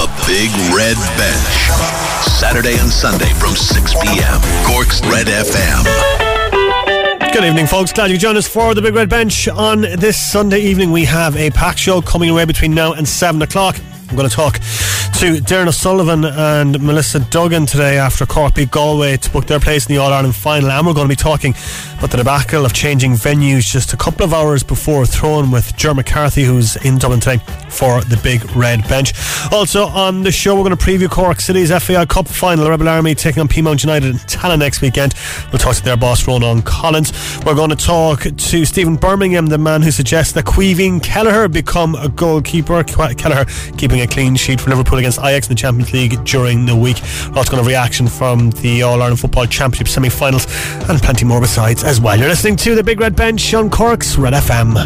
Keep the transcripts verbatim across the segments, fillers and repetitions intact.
The Big Red Bench. Saturday and Sunday from six p.m. Cork's Red F M. Good evening, folks. Glad you joined us for the Big Red Bench. On this Sunday evening, we have a packed show coming away between now and seven o'clock. I'm going to talk to Darren O'Sullivan and Melissa Duggan today after Cork beat Galway to book their place in the All-Ireland final, and we're going to be talking about the debacle of changing venues just a couple of hours before throwing with Ger McCarthy, who's in Dublin today for the Big Red Bench. Also on the show, we're going to preview Cork City's F A I Cup final, Rebel Army taking on Peamount United in Tala next weekend. We'll talk to their boss Ronan Collins. We're going to talk to Stephen Birmingham, the man who suggests that Caoimhín Kelleher become a goalkeeper. Kelleher keeping a clean sheet for Liverpool against Ajax in the Champions League during the week. We're also going to have reaction from the All-Ireland Football Championship semi-finals and plenty more besides as well. You're listening to the Big Red Bench on Cork's Red F M.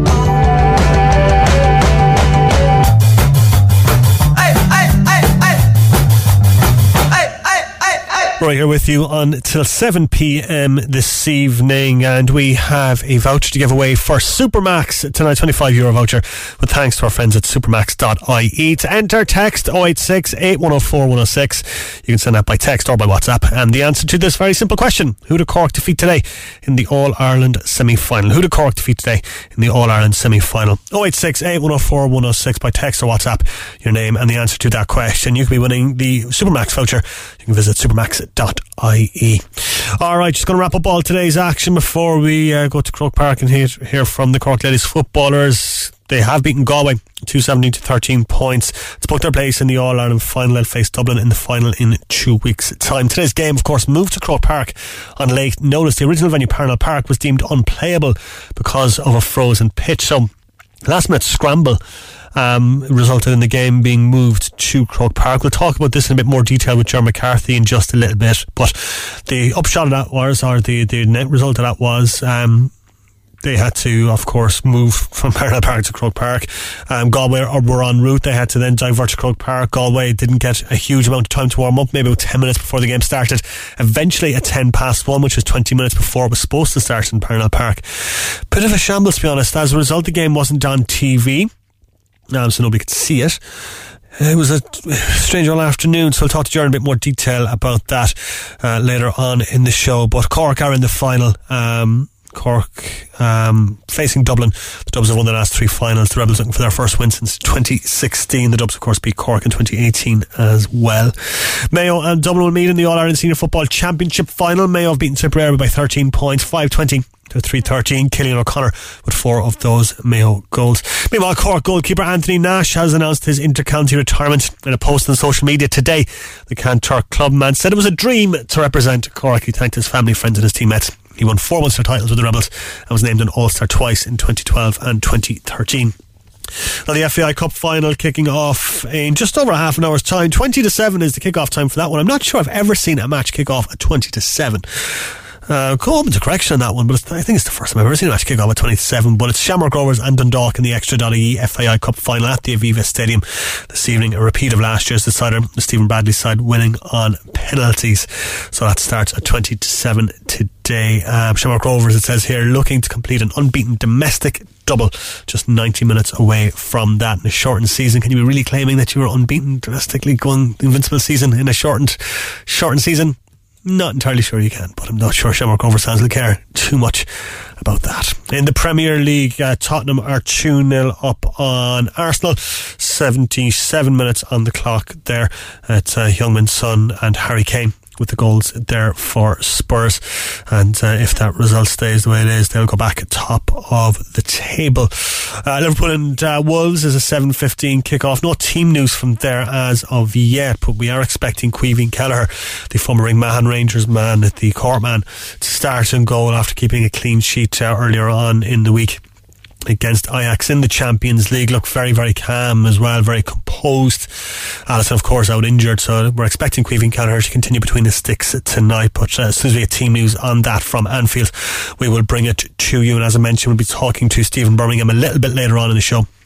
Right here with you until seven p.m. this evening, and we have a voucher to give away for Supermax tonight, twenty-five euro voucher, with thanks to our friends at supermax dot I E. To enter, text oh eight six, eight one oh four, one oh six. You can send that by text or by WhatsApp. And the answer to this very simple question: who did Cork defeat today in the All-Ireland semi-final? Who did Cork defeat today in the All-Ireland semi-final? oh eight six, eight one oh four, one oh six by text or WhatsApp, your name and the answer to that question. You could be winning the Supermax voucher. You can visit supermax dot I E. Alright, just going to wrap up all today's action before we uh, go to Croke Park and hear, hear from the Cork Ladies footballers. They have beaten Galway two seventeen to thirteen points to book their place in the All-Ireland final. They'll face Dublin in the final in two weeks' time. Today's game, of course, moved to Croke Park on late notice. The original venue, Parnell Park, was deemed unplayable because of a frozen pitch. So, last minute scramble Um, resulted in the game being moved to Croke Park. We'll talk about this in a bit more detail with Ger McCarthy in just a little bit, but the upshot of that was, or the, the net result of that was, um, they had to, of course, move from Parnell Park to Croke Park. Um, Galway were en route. They had to then divert to Croke Park. Galway didn't get a huge amount of time to warm up, maybe about ten minutes before the game started. Eventually at ten past one, which was twenty minutes before it was supposed to start in Parnell Park. Bit of a shambles, to be honest. As a result, the game wasn't on T V. Um, so nobody could see it. It was a strange all afternoon, so we'll talk to Ger in a bit more detail about that uh, later on in the show. But Cork are in the final. Um, Cork um, facing Dublin. The Dubs have won the last three finals. The Rebels looking for their first win since twenty sixteen. The Dubs, of course, beat Cork in twenty eighteen as well. Mayo and Dublin will meet in the All-Ireland Senior Football Championship final. Mayo have beaten Tipperary by thirteen points, five twenty to three thirteen. Killian O'Connor with four of those Mayo goals. Meanwhile, Cork goalkeeper Anthony Nash has announced his inter-county retirement. In a post on social media today, the Kanturk clubman said it was a dream to represent Cork. He thanked his family, friends and his teammates. He won four Munster titles with the Rebels and was named an All-Star twice in twenty twelve and twenty thirteen. Now the F A I Cup final kicking off in just over a half an hour's time. twenty to seven is the kick-off time for that one. I'm not sure I've ever seen a match kick off at twenty to seven. Uh, go open to correction on that one, but it's, I think it's the first time I've ever seen a match kick off at twenty to seven. But it's Shamrock Rovers and Dundalk in the Extra.ie F A I Cup final at the Aviva Stadium this evening. A repeat of last year's decider, the Stephen Bradley side winning on penalties. So that starts at twenty to seven today. Um, Shamrock Rovers, it says here, looking to complete an unbeaten domestic double, just ninety minutes away from that in a shortened season. Can you be really claiming that you were unbeaten domestically going invincible season in a shortened shortened season? Not entirely sure you can, but I'm not sure Shamrock Rovers fans will care too much about that. In the Premier League, uh, Tottenham are two nil up on Arsenal. seventy-seven minutes on the clock there. It's uh, Heung-min Son and Harry Kane with the goals there for Spurs, and uh, if that result stays the way it is, they'll go back at top of the table. uh, Liverpool and uh, Wolves is a seven fifteen kick-off. No team news from there as of yet, but we are expecting Caoimhín Kelleher, the former Ringmahon Rangers man, the Cork man, to start and goal after keeping a clean sheet uh, earlier on in the week against Ajax in the Champions League. Look very, very calm as well, very composed. Alisson, of course, out injured, so we're expecting Caoimhín Kelleher to continue between the sticks tonight. But uh, as soon as we get team news on that from Anfield, we will bring it to you. And as I mentioned, we'll be talking to Stephen Birmingham a little bit later on in the show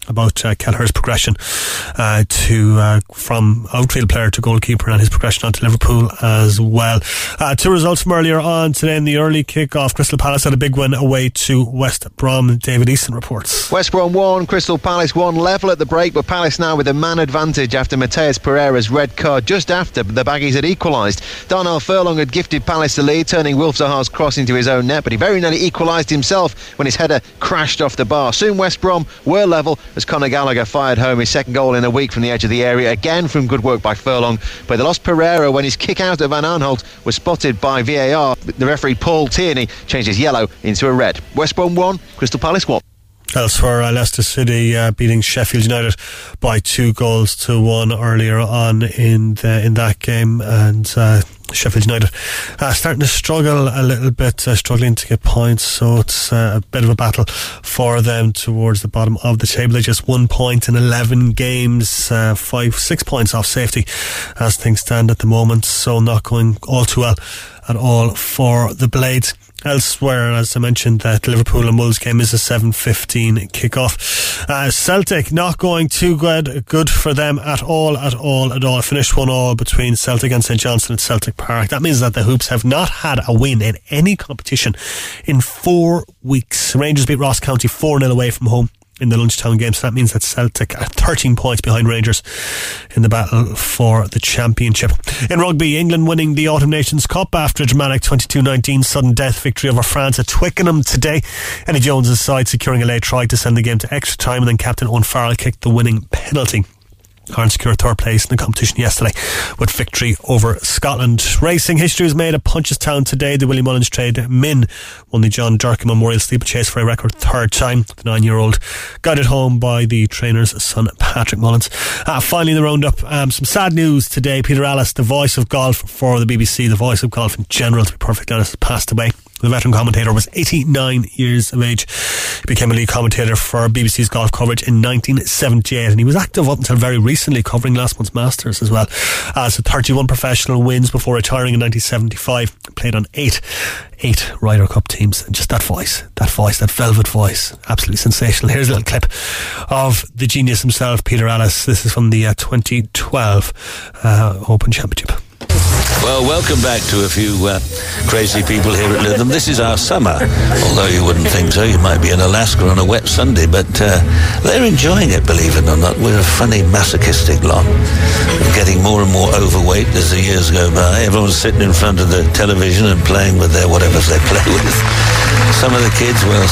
about uh, Kelleher's progression uh, to uh, from outfield player to goalkeeper, and his progression on to Liverpool as well. Uh, two results from earlier on today in the early kick-off. Crystal Palace had a big win away to West Brom. David Easton reports. West Brom won, Crystal Palace won, level at the break, but Palace now with a man advantage after Mateus Pereira's red card just after the Baggies had equalised. Darnell Furlong had gifted Palace the lead, turning Wilf Zaha's cross into his own net, but he very nearly equalised himself when his header crashed off the bar. Soon West Brom were level as Conor Gallagher fired home his second goal in a week from the edge of the area, again from good work by Furlong, but they lost Pereira when his kick out of Van Aanholt was spotted by V A R. The referee Paul Tierney changed his yellow into a red. West Brom won, Crystal Palace won. Elsewhere, uh, Leicester City uh, beating Sheffield United by two goals to one earlier on in the, in that game, and uh, Sheffield United uh, starting to struggle a little bit, uh, struggling to get points, so it's uh, a bit of a battle for them towards the bottom of the table. They just one point in eleven games, uh, five, six points off safety as things stand at the moment, so not going all too well at all for the Blades. Elsewhere, as I mentioned, that uh, Liverpool and Wolves game is a seven fifteen kick-off. Uh, Celtic not going too good good for them at all, at all, at all. Finished one all between Celtic and St Johnstone at Celtic Park. That means that the Hoops have not had a win in any competition in four weeks. Rangers beat Ross County four nil away from home in the lunchtime game, so that means that Celtic are thirteen points behind Rangers in the battle for the championship. In rugby, England winning the Autumn Nations Cup after a dramatic twenty-two nineteen sudden death victory over France at Twickenham today. Eddie Jones's side securing a late try to send the game to extra time, and then captain Owen Farrell kicked the winning penalty. Ireland secured third place in the competition yesterday with victory over Scotland. Racing history was made at Punchestown today. The Willie Mullins Trade Min won the John Durkin Memorial Steeplechase for a record third time. The nine-year-old guided home by the trainer's son Patrick Mullins. Uh, finally in the roundup, um, some sad news today. Peter Allis, the voice of golf for the B B C, the voice of golf in general, to be perfectly honest, has passed away. The veteran commentator was eighty-nine years of age. He became a lead commentator for B B C's golf coverage in nineteen seventy-eight, and he was active up until very recently, covering last month's Masters as well. Uh, so thirty-one professional wins before retiring in nineteen seventy-five. Played on eight eight Ryder Cup teams, and just that voice, that voice, that velvet voice, absolutely sensational. Here's a little clip of the genius himself, Peter Allis. This is from the uh, twenty twelve uh, Open Championship. Well, welcome back to a few uh, crazy people here at Lytham. This is our summer, although you wouldn't think so. You might be in Alaska on a wet Sunday, but uh, they're enjoying it, believe it or not. We're a funny, masochistic lot. We're getting more and more overweight as the years go by. Everyone's sitting in front of the television and playing with their whatever they play with. Some of the kids, well,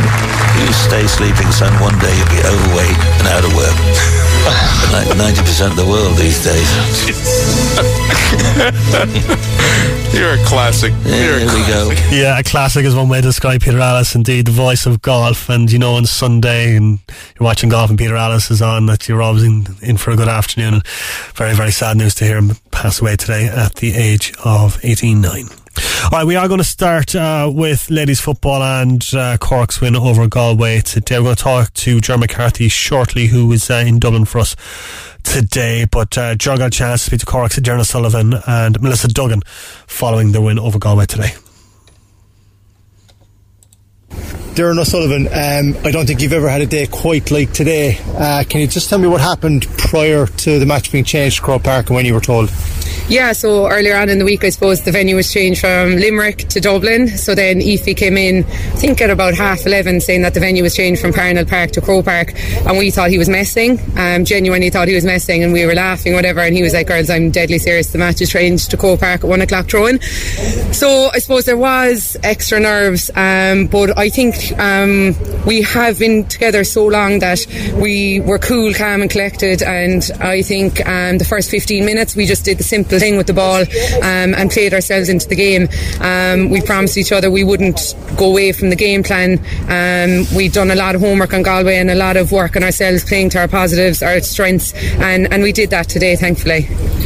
you stay sleeping, son. One day you'll be overweight and out of work. Like ninety percent of the world these days. You're a classic. Yeah, You're a there we classic. go. Yeah, a classic is one way to describe Peter Allis, indeed, the voice of golf. And you know, on Sunday and you're watching golf and Peter Allis is on, that you're always in, in for a good afternoon. And very, very sad news to hear him pass away today at the age of eighty-nine. Alright, we are going to start uh, with ladies football and uh, Cork's win over Galway today. We're going to talk to Ger McCarthy shortly, who is uh, in Dublin for us today, but uh, Ger got a chance to speak to Cork's Darren O'Sullivan and Melissa Duggan following their win over Galway today. Darren O'Sullivan, um, I don't think you've ever had a day quite like today. Uh, can you just tell me what happened prior to the match being changed to Croke Park and when you were told? Yeah, so earlier on in the week, I suppose the venue was changed from Limerick to Dublin. So then I F I came in, I think at about half eleven, saying that the venue was changed from Parnell Park to Croke Park, and we thought he was messing. Um, genuinely thought he was messing, and we were laughing, whatever. And he was like, "Girls, I'm deadly serious. The match is changed to Croke Park at one o'clock throw-in." So I suppose there was extra nerves, um, but I think um, we have been together so long that we were cool, calm, and collected. And I think um, the first fifteen minutes we just did the simple thing with the ball um, and played ourselves into the game. Um, we promised each other we wouldn't go away from the game plan. Um, we'd done a lot of homework on Galway and a lot of work on ourselves, playing to our positives, our strengths, and, and we did that today, thankfully.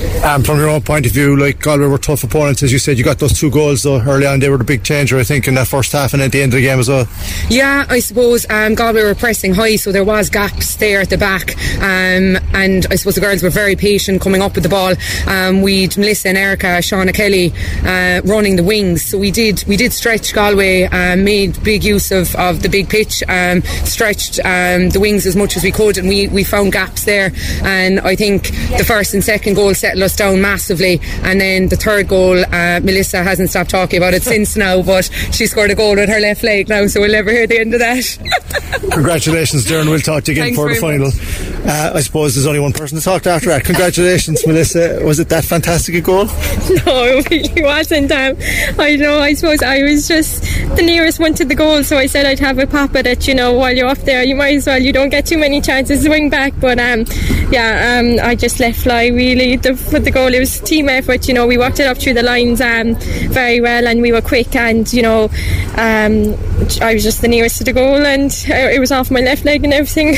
Um, from your own point of view, like Galway were tough opponents, as you said. You got those two goals though early on. They were the big changer, I think, in that first half and at the end of the game as well. Yeah, I suppose um, Galway were pressing high, so there was gaps there at the back, um, and I suppose the girls were very patient coming up with the ball. Um, we'd Melissa and Erica, Shauna Kelly uh, running the wings, so we did we did stretch Galway, uh, made big use of, of the big pitch, um, stretched um, the wings as much as we could, and we, we found gaps there. And I think the first and second goal settled us down massively, and then the third goal, uh, Melissa hasn't stopped talking about it since now, but she scored a goal with her left leg now, so we'll never hear the end of that. Congratulations, Darren. We'll talk to you again Thanks for the final. much. uh, I suppose there's only one person to talk to after that. Congratulations, Melissa. Was it that fantastic a goal? No, it really wasn't. um, I know, I suppose I was just the nearest one to the goal, so I said I'd have a pop at it. You know, while you're up there, you might as well. You don't get too many chances to swing back, but um, yeah, um, I just let fly really the, for the goal. It was a team effort. You know, we worked it up through the lines um, very well, and we were quick, and you know, um, I was just the nearest to the goal, and it was off my left leg and everything.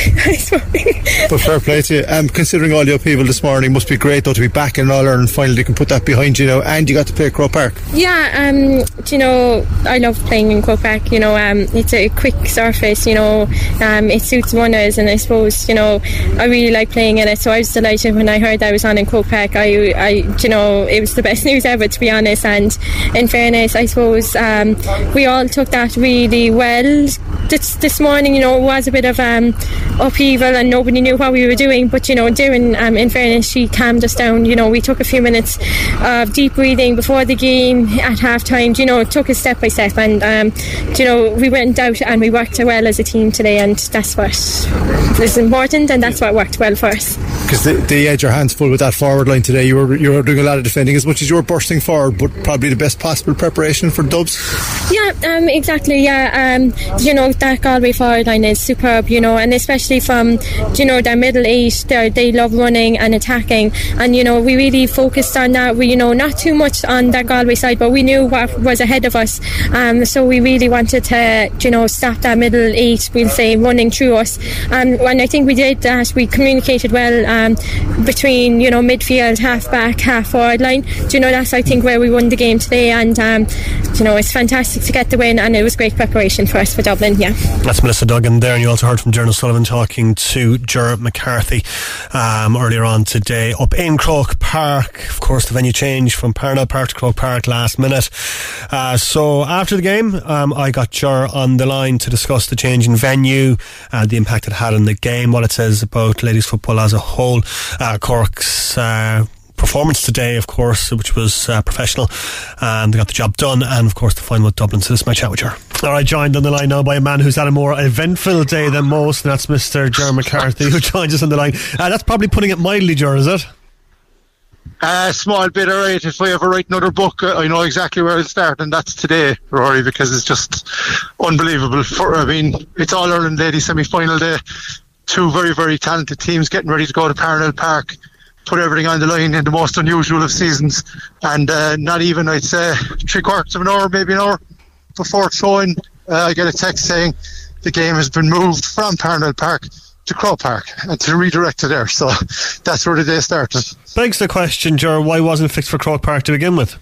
But fair play to you. Um, considering all your people this morning, must be great though to be back in All Ireland final. You can put that behind you now, and you got to play Croke Park. Yeah, um, you know, I love playing in Croke Park. You know, um, it's a quick surface. You know, um, it suits runners, and I suppose you know I really like playing in it. So I was delighted when I heard I was on in Croke Park. I, I, you know, it was the best news ever, to be honest. And in fairness, I suppose um, we all took that really well. This, this morning, you know, it was a bit of um, upheaval, and nobody knew what we were doing. But you know, Darren, um, in fairness, she calmed us down. You know, we took a few minutes of deep breathing before the game at half time. You know, took it step by step, and um, you know, we went out and we worked well as a team today, and that's what is important, and that's what worked well for us. Because they, they had your hands full with that forward line today. You were you were doing a lot of defending as much as you were bursting forward, but probably the best possible preparation for Dubs. Yeah, um, exactly. Yeah, um, you know, that Galway forward line is superb. You know, and especially from you know their middle eight, they they love running and attacking, and you know we really focused on that. We you know not too much on that Galway side, but we knew what was ahead of us. Um, so we really wanted to you know stop that middle eight, we'll say, running through us. Um, and I think we did that. We communicated well um, between you know midfield, half back, half forward line. Do you know that's I think where we won the game today, and um, you know it's fantastic to get the win, and it was great preparation for us for Dublin. Yeah, that's Melissa Duggan there, and you also heard from Gerald Sullivan talking to Ger McCarthy um, earlier on today up in Croke Park. Of course, the venue changed from Parnell Park to Croke Park last minute. Uh, so after the game, um, I got Ger on the line to discuss the change in venue, uh, the impact it had on the game, what it says about ladies football as a whole. Uh, Cork's uh, performance today, of course, which was uh, professional, and they got the job done, and of course the final with Dublin. So this is my chat with Ger. Alright, joined on the line now by a man who's had a more eventful day than most, and that's Mister Ger McCarthy, who joins us on the line. Uh, that's probably putting it mildly, Ger, is it? A uh, small bit, alright. If I ever write another book, I know exactly where I'll start, and that's today, Rory, because it's just unbelievable. For, I mean, it's All Ireland Ladies semi-final day. Two very, very talented teams getting ready to go to Parnell Park, put everything on the line in the most unusual of seasons, and uh, not even, I'd say, three quarters of an hour, maybe an hour before throwing, uh, I get a text saying the game has been moved from Parnell Park to Croke Park and to redirect it there. So that's where the day started. Begs the question, Ger, why wasn't it fixed for Croke Park to begin with?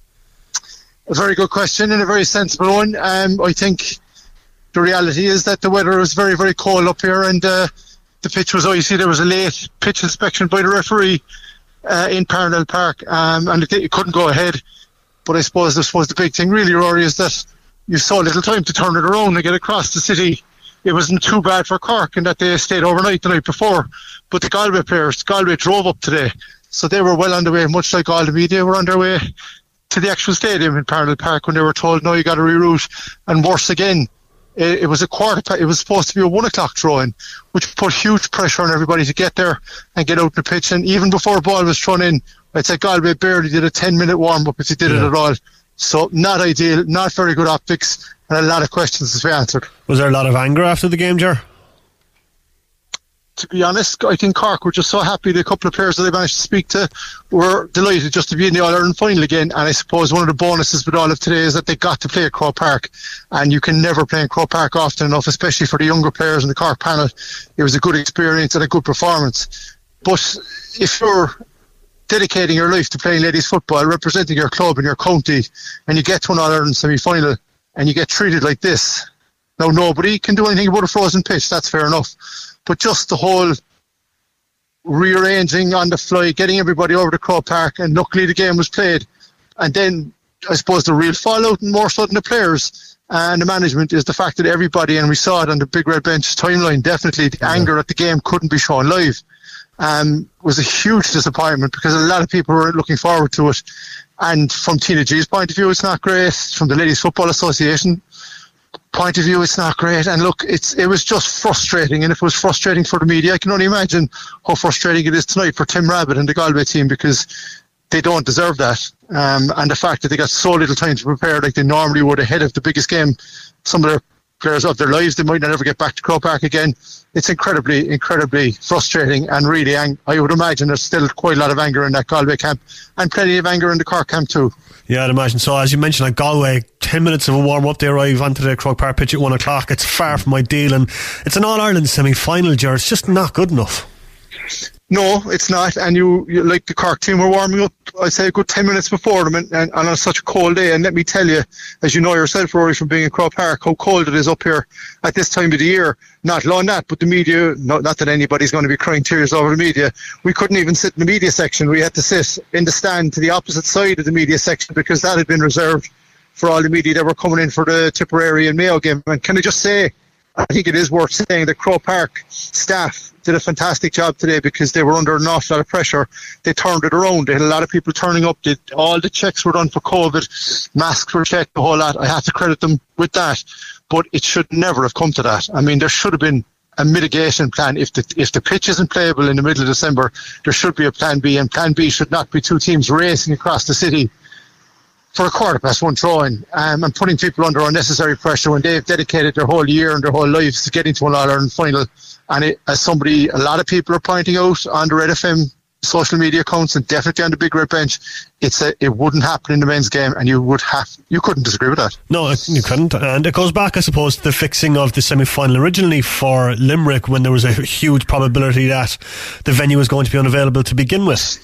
A very good question and a very sensible one. Um, I think the reality is that the weather was very, very cold up here, and uh, the pitch was icy. There was a late pitch inspection by the referee uh, in Parnell Park, um, and it, it couldn't go ahead. But I suppose this was the big thing, really, Rory, is that you saw little time to turn it around and get across the city. It wasn't too bad for Cork in that they stayed overnight the night before, but the Galway players, Galway drove up today, so they were well on their way, much like all the media were on their way to the actual stadium in Parnell Park when they were told, no, you got to reroute. And worse again, it, it was a quarter past, it was supposed to be a one o'clock throw-in, which put huge pressure on everybody to get there and get out the pitch. And even before the ball was thrown in, I'd say Galway barely did a ten minute warm-up if they did yeah. it at all. So not ideal, not very good optics, and a lot of questions to be answered. Was there a lot of anger after the game, Ger? To be honest, I think Cork were just so happy. The couple of players that I managed to speak to were delighted just to be in the All-Ireland final again. And I suppose one of the bonuses with all of today is that they got to play at Croke Park. And you can never play in Croke Park often enough, especially for the younger players in the Cork panel. It was a good experience and a good performance. But if you're dedicating your life to playing ladies football, representing your club and your county, and you get to an All-Ireland semi-final and you get treated like this. Now, nobody can do anything about a frozen pitch, that's fair enough. But just the whole rearranging on the fly, getting everybody over to Croke Park, and luckily the game was played. And then, I suppose, the real fallout, and more so than the players and the management, is the fact that everybody, and we saw it on the Big Red Bench timeline, definitely the yeah. anger at the game couldn't be shown live. Um, was a huge disappointment because a lot of people were looking forward to it. And from Tina G's point of view, it's not great. From the Ladies Football Association point of view, it's not great. And look, it's it was just frustrating. And if it was frustrating for the media, I can only imagine how frustrating it is tonight for Tim Rabbit and the Galway team, because they don't deserve that. Um, and the fact that they got so little time to prepare like they normally would ahead of the biggest game, some of their players of their lives, they might not ever get back to Croke Park again. It's incredibly, incredibly frustrating, and really, ang- I would imagine there's still quite a lot of anger in that Galway camp, and plenty of anger in the Cork camp too. Yeah, I'd imagine so. As you mentioned, like Galway, ten minutes of a warm-up, they arrive onto the Croke Park pitch at one o'clock. It's far from ideal, and it's an All-Ireland semi-final, Ger. It's just not good enough. No, it's not. And you, you like the Cork team were warming up, I'd say, a good ten minutes before them, and, and, and on such a cold day. And let me tell you, as you know yourself, Rory, from being in Croke Park, how cold it is up here at this time of the year. Not alone that, but the media, not, not that anybody's going to be crying tears over the media. We couldn't even sit in the media section. We had to sit in the stand to the opposite side of the media section, because that had been reserved for all the media that were coming in for the Tipperary and Mayo game. And can I just say, I think it is worth saying that Croke Park staff did a fantastic job today, because they were under an awful lot of pressure. They turned it around. They had a lot of people turning up. They, all the checks were done for COVID. Masks were checked, the whole lot. I have to credit them with that. But it should never have come to that. I mean, there should have been a mitigation plan. If the if the pitch isn't playable in the middle of December, there should be a plan B, and plan B should not be two teams racing across the city for a quarter past one throw-in, um, and putting people under unnecessary pressure when they've dedicated their whole year and their whole lives to getting to an All-Ireland final. And it, as somebody, a lot of people are pointing out on the Red F M social media accounts, and definitely on the Big Red Bench, it's a, it wouldn't happen in the men's game, and you would have, you couldn't disagree with that. No, you couldn't. And it goes back, I suppose, to the fixing of the semi-final originally for Limerick, when there was a huge probability that the venue was going to be unavailable to begin with.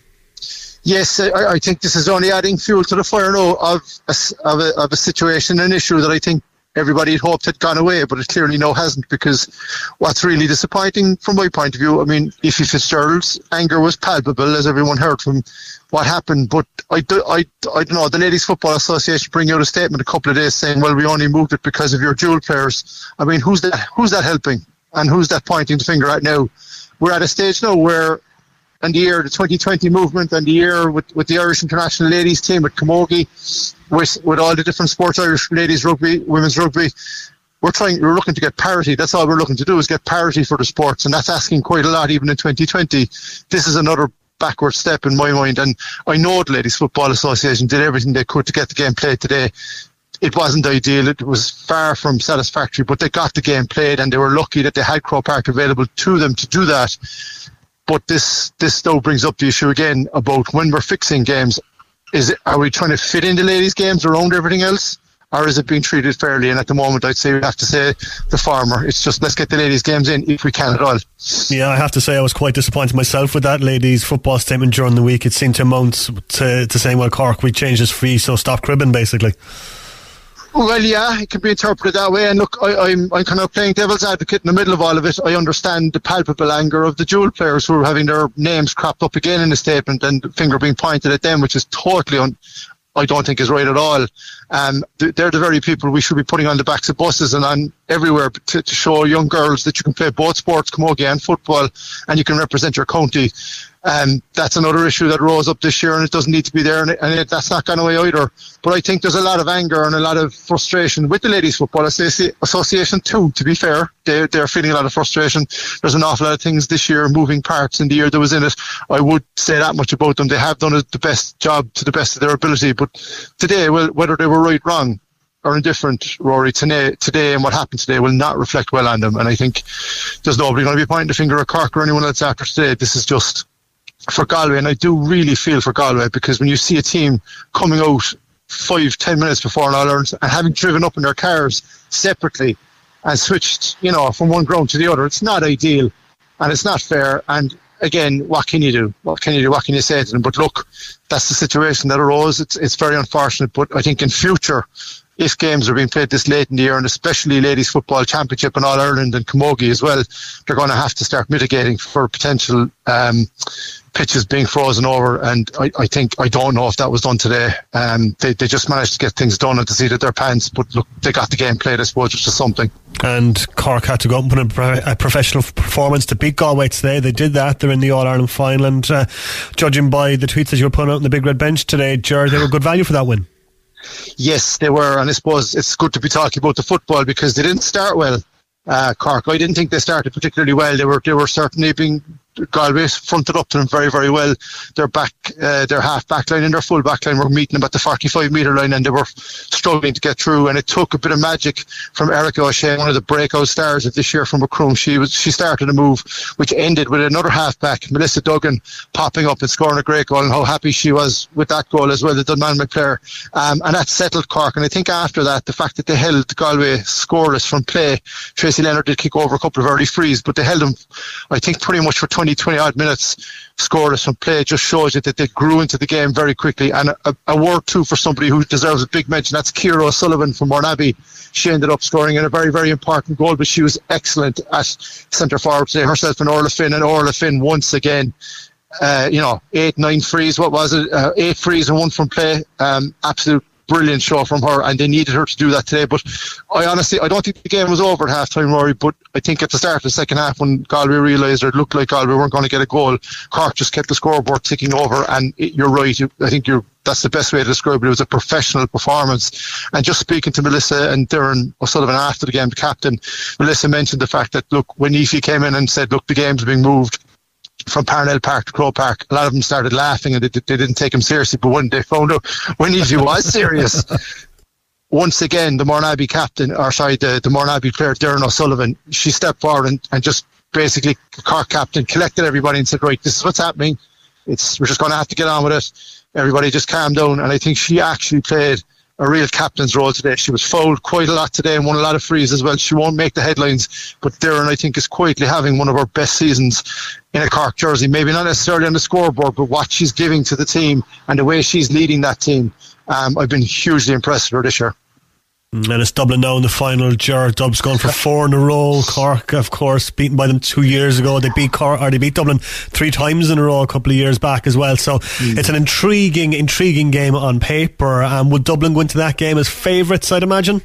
Yes, I, I think this is only adding fuel to the fire now of a, of, a, of a situation, an issue that I think everybody had hoped had gone away, but it clearly now hasn't, because what's really disappointing from my point of view, I mean, Aoife Fitzgerald's anger was palpable, as everyone heard from what happened, but I, do, I, I don't know, the Ladies Football Association bring out a statement a couple of days saying, well, we only moved it because of your dual players. I mean, who's that, who's that helping? And who's that pointing the finger at now? We're at a stage now where, and the year, the twenty twenty movement, and the year with, with the Irish International Ladies team, with Camogie, with with all the different sports, Irish ladies rugby, women's rugby, we're trying, we're looking to get parity. That's all we're looking to do, is get parity for the sports, and that's asking quite a lot even in twenty twenty. This is another backward step in my mind, and I know the Ladies Football Association did everything they could to get the game played today. It wasn't ideal, it was far from satisfactory, but they got the game played, and they were lucky that they had Croke Park available to them to do that. But this this though brings up the issue again about when we're fixing games. Is it, are we trying to fit in the ladies' games around everything else, or is it being treated fairly? And at the moment, I'd say we have to say the former. It's just, let's get the ladies' games in if we can at all. Yeah, I have to say I was quite disappointed myself with that ladies' football statement during the week. It seemed to amount to, to saying, well, Cork, we changed this fee, so stop cribbing, basically. Well, yeah, it can be interpreted that way. And look, I, I'm, I'm kind of playing devil's advocate in the middle of all of it. I understand the palpable anger of the dual players who are having their names cropped up again in the statement, and the finger being pointed at them, which is totally un- I don't think is right at all. Um, they're the very people we should be putting on the backs of buses and on everywhere to, to show young girls that you can play both sports, camogie and football, and you can represent your county. Um, that's another issue that rose up this year, and it doesn't need to be there, and, it, and it, that's not gone away either. But I think there's a lot of anger and a lot of frustration with the Ladies Football Association too, to be fair. They, they're feeling a lot of frustration. There's an awful lot of things this year, moving parts in the year that was in it. I would say that much about them. They have done the best job to the best of their ability, but today, well, whether they were right, wrong, or indifferent, Rory, today, today and what happened today will not reflect well on them. And I think there's nobody going to be pointing the finger at Cork or anyone else after today. This is just for Galway, and I do really feel for Galway, because when you see a team coming out five, ten minutes before an All-Ireland and having driven up in their cars separately and switched, you know, from one ground to the other, it's not ideal and it's not fair. And again, what can you do? What can you do? What can you say to them? But look, that's the situation that arose. It's it's very unfortunate, but I think in future, if games are being played this late in the year, and especially Ladies Football Championship and All Ireland and Camogie as well, they're going to have to start mitigating for potential um, pitches being frozen over. And I, I think, I don't know if that was done today. Um, they, they just managed to get things done and to see that their pants, but look, they got the game played, I suppose, which is something. And Cork had to go up and put in a, pro- a professional performance to beat Galway today. They did that. They're in the All-Ireland final, and uh, judging by the tweets that you were putting out on the Big Red Bench today, Ger, they were good value for that win. Yes, they were, and I suppose it's good to be talking about the football because they didn't start well, uh, Cork. I didn't think they started particularly well. They were they were certainly being Galway fronted up to them very, very well. Their back, uh, their half back line and their full back line were meeting them at the forty-five metre line, and they were struggling to get through. And it took a bit of magic from Erica O'Shea, one of the breakout stars of this year from Macroom. She was she started a move which ended with another half back, Melissa Duggan, popping up and scoring a great goal, and how happy she was with that goal as well, the Dunmanway player. Um, and that settled Cork. And I think after that, the fact that they held Galway scoreless from play, Tracy Leonard did kick over a couple of early frees, but they held them, I think, pretty much for twenty, twenty odd minutes scoreless from play. Just shows you that they grew into the game very quickly. And a, a word too for somebody who deserves a big mention, that's Ciara O'Sullivan from Mourneabbey. She ended up scoring in a very, very important goal, but she was excellent at centre forward today, herself and Orla Finn. And Orla Finn once again, uh, you know, eight, nine frees, what was it? Uh, eight frees and one from play. Um, absolute brilliant show from her, and they needed her to do that today. But I honestly, I don't think the game was over at half time, Rory, but I think at the start of the second half, when Galway realised it looked like Galway weren't going to get a goal, Cork just kept the scoreboard ticking over. And it, you're right, I think you're that's the best way to describe it. It was a professional performance. And just speaking to Melissa and Darren O'Sullivan after the game, the captain, Melissa mentioned the fact that, look, when Aoife came in and said, look, the game's being moved from Parnell Park to Croke Park, a lot of them started laughing and they, they didn't take him seriously. But when they found out when Aoife was serious, once again, the Mourneabbey captain, or sorry, the, the Mourneabbey player, Darren O'Sullivan, she stepped forward and, and just basically, Cork captain, collected everybody and said, right, this is what's happening. It's we're just going to have to get on with it. Everybody just calm down. And I think she actually played a real captain's role today. She was fouled quite a lot today and won a lot of frees as well. She won't make the headlines, but Darren, I think, is quietly having one of her best seasons in a Cork jersey. Maybe not necessarily on the scoreboard, but what she's giving to the team and the way she's leading that team. Um, I've been hugely impressed with her this year. And it's Dublin now in the final. Ger, Dub's gone for four in a row. Cork, of course, beaten by them two years ago. They beat Cork, or they beat Dublin three times in a row a couple of years back as well. So mm. it's an intriguing, intriguing game on paper. Um, would Dublin go into that game as favourites, I'd imagine?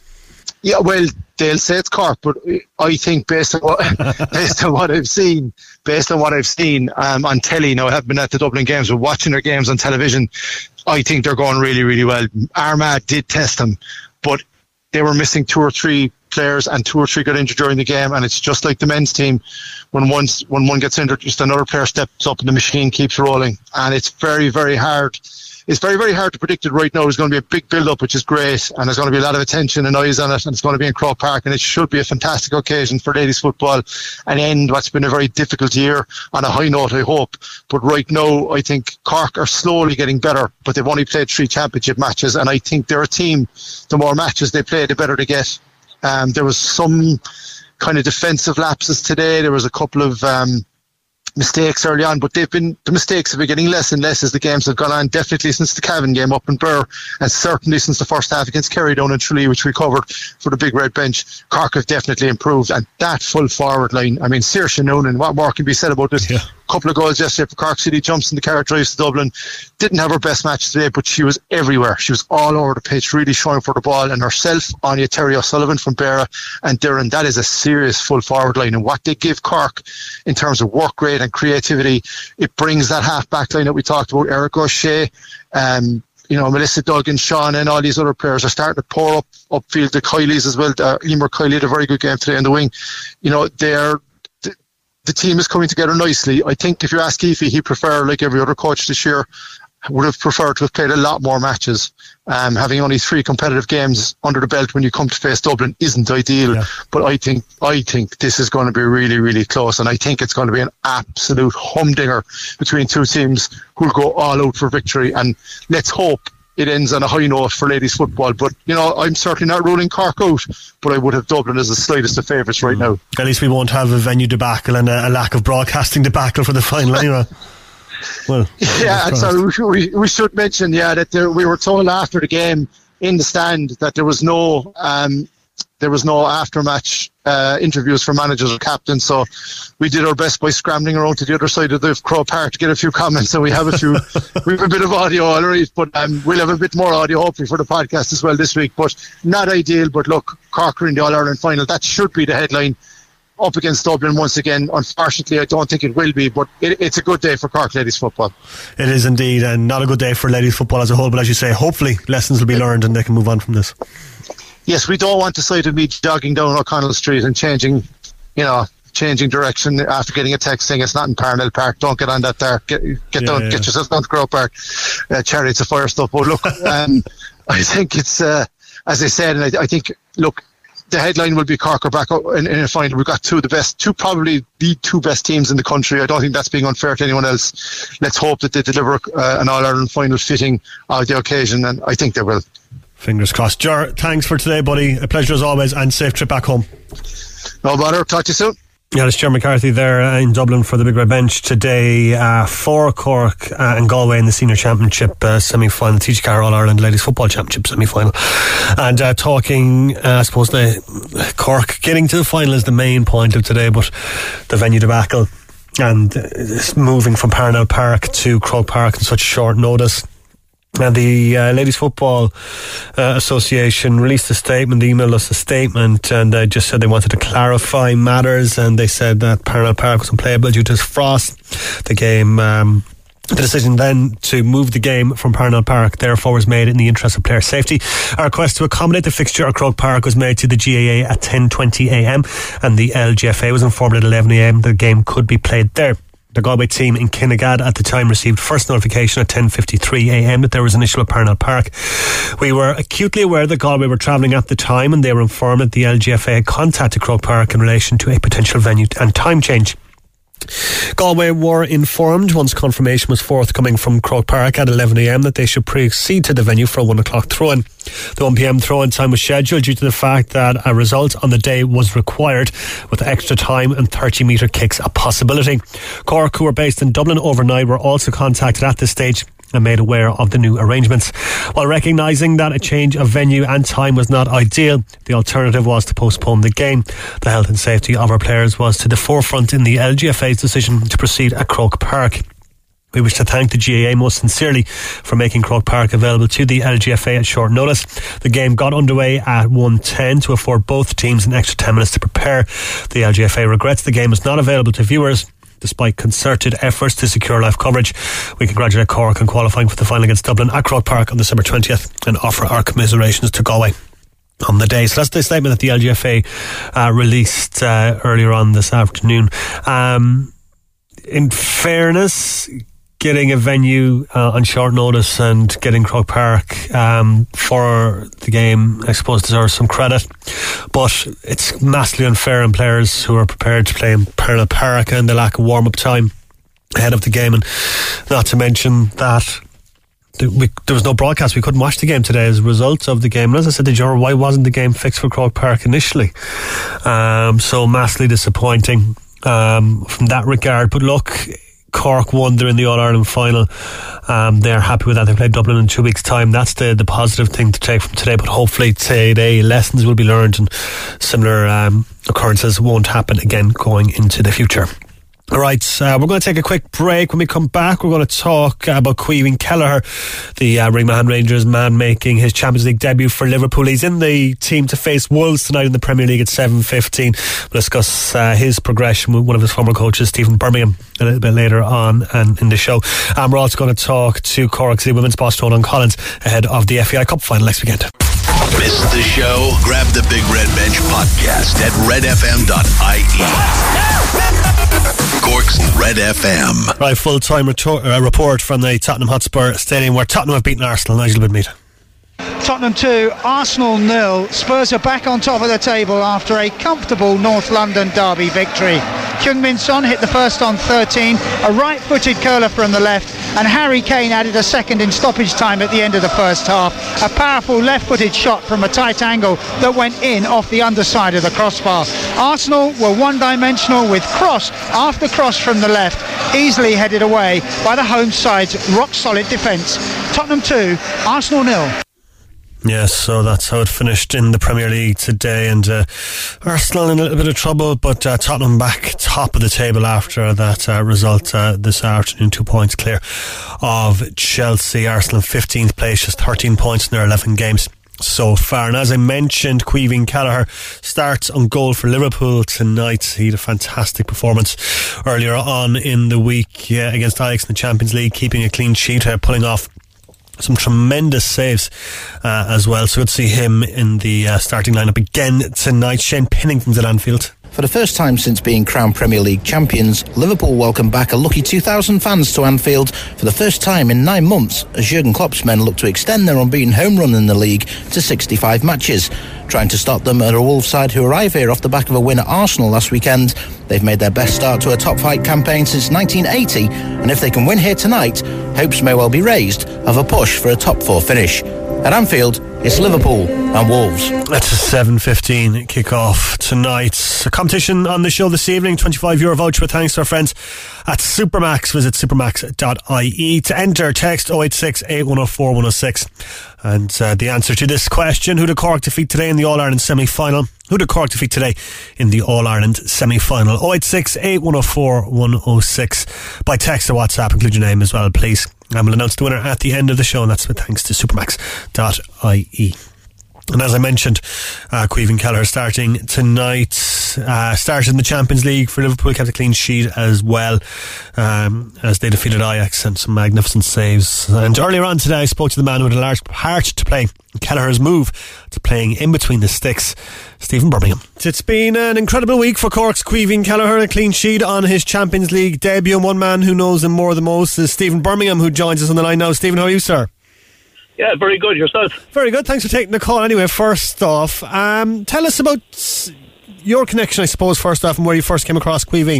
Yeah, well, they'll say it's Cork, but I think based on what, based on what I've seen, based on what I've seen um, on telly, now I have been at the Dublin games, but watching their games on television, I think they're going really, really well. Armagh did test them, but they were missing two or three players and two or three got injured during the game, and it's just like the men's team. When one's, when one gets injured, just another player steps up and the machine keeps rolling, and it's very, very hard. It's very, very hard to predict it right now. There's going to be a big build-up, which is great, and there's going to be a lot of attention and eyes on it, and it's going to be in Croke Park, and it should be a fantastic occasion for ladies football and end what's been a very difficult year on a high note, I hope. But right now, I think Cork are slowly getting better, but they've only played three championship matches, and I think they're a team, the more matches they play, the better they get. Um, there was some kind of defensive lapses today. There was a couple of um, mistakes early on, but they've been the mistakes have been getting less and less as the games have gone on, definitely since the Cavan game up in Birr, and certainly since the first half against Kerry down in Tralee, which we covered for the Big Red Bench. Cork have definitely improved, and that full forward line, I mean, Saoirse Noonan, what more can be said about this? Yeah. Couple of goals yesterday for Cork City, jumps in the car, drives to Dublin. Didn't have her best match today, but she was everywhere. She was all over the pitch, really showing for the ball, and herself, Anya Terry O'Sullivan from Beara, and Darren, that is a serious full forward line, and what they give Cork in terms of work rate and creativity, it brings that half back line that we talked about. Eric O'Shea, um, you know, Melissa Duggan, Sean, and all these other players are starting to pour up upfield. The Kileys as well. Uh, Emer Kiley had a very good game today in the wing. You know, they're the team is coming together nicely. I think if you ask Aoife, he'd prefer, like every other coach this year, would have preferred to have played a lot more matches. Um, having only three competitive games under the belt when you come to face Dublin isn't ideal. Yeah. But I think I think this is going to be really, really close, and I think it's going to be an absolute humdinger between two teams who'll go all out for victory. And let's hope it ends on a high note for ladies football. But, you know, I'm certainly not ruling Cork out, but I would have Dublin as the slightest of favourites right now. At least we won't have a venue debacle and a, a lack of broadcasting debacle for the final anyway. Well, yeah, and so we, we should mention, yeah, that there, we were told after the game in the stand that there was no um, there was no after-match uh, interviews for managers or captains, so we did our best by scrambling around to the other side of the Croke Park to get a few comments, so we have a few we have a bit of audio already, but um, we'll have a bit more audio hopefully for the podcast as well this week. But not ideal, but look, Cork are in the All-Ireland final. That should be the headline, up against Dublin once again. Unfortunately, I don't think it will be, but it, it's a good day for Cork ladies football. It is indeed, and not a good day for ladies football as a whole, but as you say, hopefully lessons will be learned and they can move on from this. Yes, we don't want the sight of me jogging down O'Connell Street and changing, you know, changing direction after getting a text saying it's not in Parnell Park. Don't get on that there. Get, get yeah, down, yeah. get yourself down to Croke Park. Uh, Chariots of Fire stuff. But look, um, I think it's, uh, as I said, and I, I think, look, the headline will be Cork are back in, in a final. We've got two of the best, two probably the two best teams in the country. I don't think that's being unfair to anyone else. Let's hope that they deliver uh, an All-Ireland final fitting of the occasion, and I think they will. Fingers crossed. Ger, thanks for today, buddy. A pleasure as always, and safe trip back home. No bother. Talk to you soon. Yeah, it's Ger McCarthy there in Dublin for the Big Red Bench today uh, for Cork uh, and Galway in the Senior Championship uh, semi-final, T G C A R All-Ireland Ladies Football Championship semi-final. And uh, talking, uh, I suppose, the Cork getting to the final is the main point of today, but the venue debacle and uh, moving from Parnell Park to Croke Park in such short notice. And the uh, Ladies Football uh, Association released a statement, emailed us a statement, and they just said they wanted to clarify matters, and they said that Parnell Park was unplayable due to frost. The game, um, the decision then to move the game from Parnell Park therefore was made in the interest of player safety. A request to accommodate the fixture at Croke Park was made to the G A A at ten twenty a m, and the L G F A was informed at eleven a m the game could be played there. The Galway team in Kinnegad at the time received first notification at ten fifty-three a m that there was an issue at Parnell Park. We were acutely aware that Galway were travelling at the time, and they were informed that the L G F A had contacted Croke Park in relation to a potential venue and time change. Galway were informed once confirmation was forthcoming from Croke Park at eleven a m that they should proceed to the venue for a one o'clock throw-in. The one p m throw-in time was scheduled due to the fact that a result on the day was required, with extra time and thirty metre kicks a possibility. Cork, who were based in Dublin overnight, were also contacted at this stage and made aware of the new arrangements. While recognising that a change of venue and time was not ideal, the alternative was to postpone the game. The health and safety of our players was to the forefront in the L G F A's decision to proceed at Croke Park. We wish to thank the G A A most sincerely for making Croke Park available to the L G F A at short notice. The game got underway at one ten to afford both teams an extra ten minutes to prepare. The L G F A regrets the game was not available to viewers despite concerted efforts to secure live coverage. We congratulate Cork on qualifying for the final against Dublin at Croke Park on December twentieth and offer our commiserations to Galway on the day. So that's the statement that the L G F A uh, released uh, earlier on this afternoon. Um, in fairness, getting a venue uh, on short notice and getting Croke Park um, for the game, I suppose, deserves some credit, but it's massively unfair on players who are prepared to play in Parnell Park and the lack of warm-up time ahead of the game, and not to mention that we, there was no broadcast. We couldn't watch the game today as a result of the game. And as I said to Joe, why wasn't the game fixed for Croke Park initially? Um, so massively disappointing um, from that regard. But look, Cork won. They're in the All-Ireland final. Um, they're happy with that. They play Dublin in two weeks' time. That's the, the positive thing to take from today. But hopefully today lessons will be learned and similar um, occurrences won't happen again going into the future. Alright, uh, we're going to take a quick break. When we come back, we're going to talk about Caoimhín Kelleher, the uh, Ringmahon Rangers man making his Champions League debut for Liverpool. He's in the team to face Wolves tonight in the Premier League at seven fifteen. We'll discuss uh, his progression with one of his former coaches, Stephen Birmingham, a little bit later on and in the show. And we're also going to talk to Cork City women's boss Ronan Collins ahead of the F A I Cup final next weekend. Missed the show? Grab the Big Red Bench podcast at red f m dot i e. Cork's Red F M. Right, full-time retor- uh, report from the Tottenham Hotspur Stadium where Tottenham have beaten Arsenal. Nigel Bidmead. Tottenham two, Arsenal nil. Spurs are back on top of the table after a comfortable North London derby victory. Heung-min Son hit the first on thirteen, a right-footed curler from the left, and Harry Kane added a second in stoppage time at the end of the first half. A powerful left-footed shot from a tight angle that went in off the underside of the crossbar. Arsenal were one-dimensional with cross after cross from the left, easily headed away by the home side's rock-solid defence. Tottenham two, Arsenal nil. Yes, so that's how it finished in the Premier League today, and uh, Arsenal in a little bit of trouble, but uh, Tottenham back top of the table after that uh, result uh, this afternoon, two points clear of Chelsea. Arsenal in fifteenth place, just thirteen points in their eleven games so far. And as I mentioned, Caoimhín Kelleher starts on goal for Liverpool tonight. He had a fantastic performance earlier on in the week yeah, against Ajax in the Champions League, keeping a clean sheet, uh, pulling off some tremendous saves uh, as well. So good to see him in the uh, starting lineup again tonight. Shane Pennington's at Anfield. For the first time since being crowned Premier League champions, Liverpool welcome back a lucky two thousand fans to Anfield for the first time in nine months as Jurgen Klopp's men look to extend their unbeaten home run in the league to sixty-five matches. Trying to stop them are a Wolves side who arrive here off the back of a win at Arsenal last weekend. They've made their best start to a top-flight campaign since nineteen eighty, and if they can win here tonight, hopes may well be raised of a push for a top-four finish. At Anfield, it's Liverpool and Wolves. That's a seven fifteen kick-off tonight. A competition on the show this evening, twenty-five euro voucher with thanks to our friends at Supermax. Visit supermax dot I E. To enter, text oh eight six, eight one oh four, one oh six. And uh, the answer to this question: who did Cork defeat today in the All-Ireland semi-final? Who did Cork defeat today in the All-Ireland semi-final? oh eight six, eight one oh four, one oh six. By text or WhatsApp, include your name as well, please. And we'll announce the winner at the end of the show, and that's with thanks to supermax dot I E. And as I mentioned, uh, Caoimhín Kelleher starting tonight, uh, started in the Champions League for Liverpool, kept a clean sheet as well, um, as they defeated Ajax and some magnificent saves. And earlier on today, I spoke to the man who had a large part to play in Kelleher's move to playing in between the sticks, Stephen Birmingham. It's been an incredible week for Cork's Caoimhín Kelleher, a clean sheet on his Champions League debut, and one man who knows him more than most is Stephen Birmingham, who joins us on the line now. Stephen, how are you, sir? Yeah, very good. Yourself? Very good. Thanks for taking the call. Anyway, first off, um, tell us about your connection, I suppose, first off, and where you first came across Caoimhín.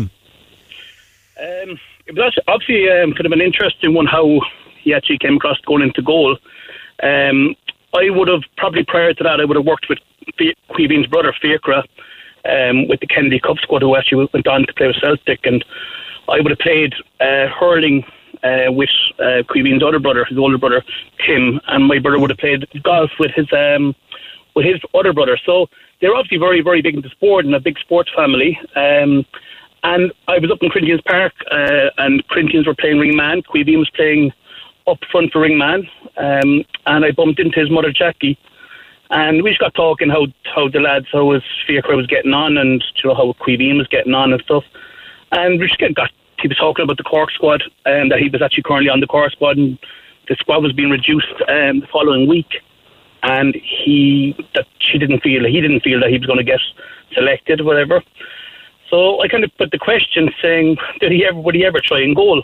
Um, it was obviously um, kind of an interesting one how he actually came across going into goal. Um, I would have, probably prior to that, I would have worked with Caoimhín's brother, Fiacra, um, with the Kennedy Cup squad, who actually went on to play with Celtic, and I would have played uh, hurling Uh, with uh, Caoimhín's other brother, his older brother Tim, and my brother would have played golf with his um, with his other brother. So they're obviously very, very big into sport and a big sports family. Um, and I was up in Corinthians Park, uh, and Corinthians were playing Ringman. Caoimhín was playing up front for Ringman, um, and I bumped into his mother Jackie, and we just got talking how how the lads, how his Fiacra was getting on, and you know how Caoimhín was getting on and stuff, and we just get, got. He was talking about the Cork squad, and um, that he was actually currently on the Cork squad, and the squad was being reduced um, the following week, and he that she didn't feel he didn't feel that he was going to get selected, whatever. So I kind of put the question, saying, "Did he ever? Would he ever try and goal?"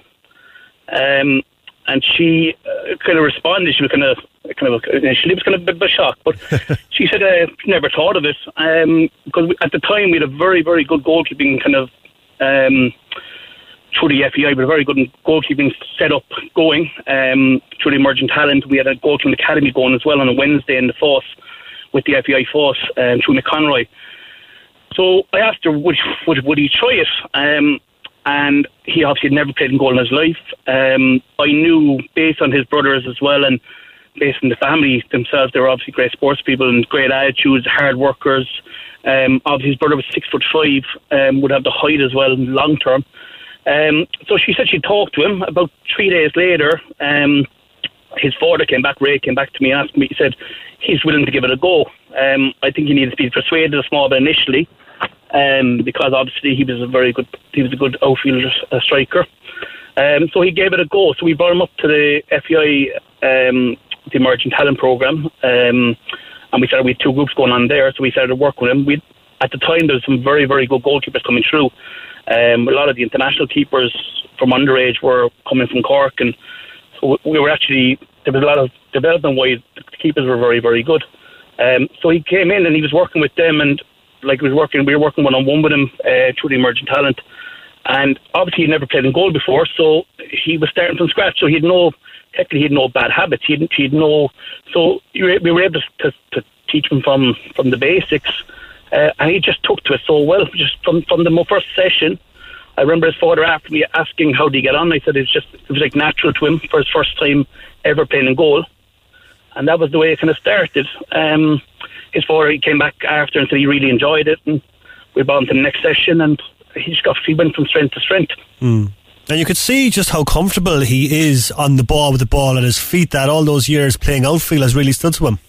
Um, and she uh, kind of responded. She was kind of kind of initially was kind of a bit of a shock, but she said, "I uh, never thought of it," um, because we, at the time we had a very very good goalkeeping kind of. Um, through the F E I, with a very good goalkeeping setup going, um, through the emerging talent. We had a goalkeeping academy going as well on a Wednesday in the Foss, with the F E I Foss, um, through McConroy. So I asked her, would, would, would he try it? Um, and he obviously had never played in goal in his life. Um, I knew, based on his brothers as well, and based on the family themselves, they were obviously great sports people and great attitudes, hard workers. Um, obviously his brother was six foot five, um, would have the height as well in the long term. Um, so she said she talked to him. About three days later, um, his father came back, Ray came back to me and asked me, he said he's willing to give it a go. Um, I think he needed to be persuaded a small bit initially, um, because obviously he was a very good, he was a good outfielder, uh, striker. Um, so he gave it a go. So we brought him up to the F E I, um, the Emerging Talent Programme, um, and we started with two groups going on there. So we started to work with him. We, at the time, there was some very, very good goalkeepers coming through. Um, a lot of the international keepers from underage were coming from Cork, and so we were actually there was a lot of development-wise, the keepers were very, very good. Um, so he came in and he was working with them, and like he was working, we were working one-on-one with him uh, through the emerging talent. And obviously he'd never played in goal before, so he was starting from scratch. So he had no, technically he had no bad habits. He didn't, he had no, so we were able to, to teach him from, from the basics. Uh, and he just took to it so well. Just from, from the first session, I remember his father after me asking how did he get on. I said it was just, it was like natural to him for his first time ever playing in goal. And that was the way it kind of started. Um, his father, he came back after and said he really enjoyed it. And we brought him to the next session, and he just got, he went from strength to strength. Mm. And you could see just how comfortable he is on the ball with the ball at his feet, that all those years playing outfield has really stood to him.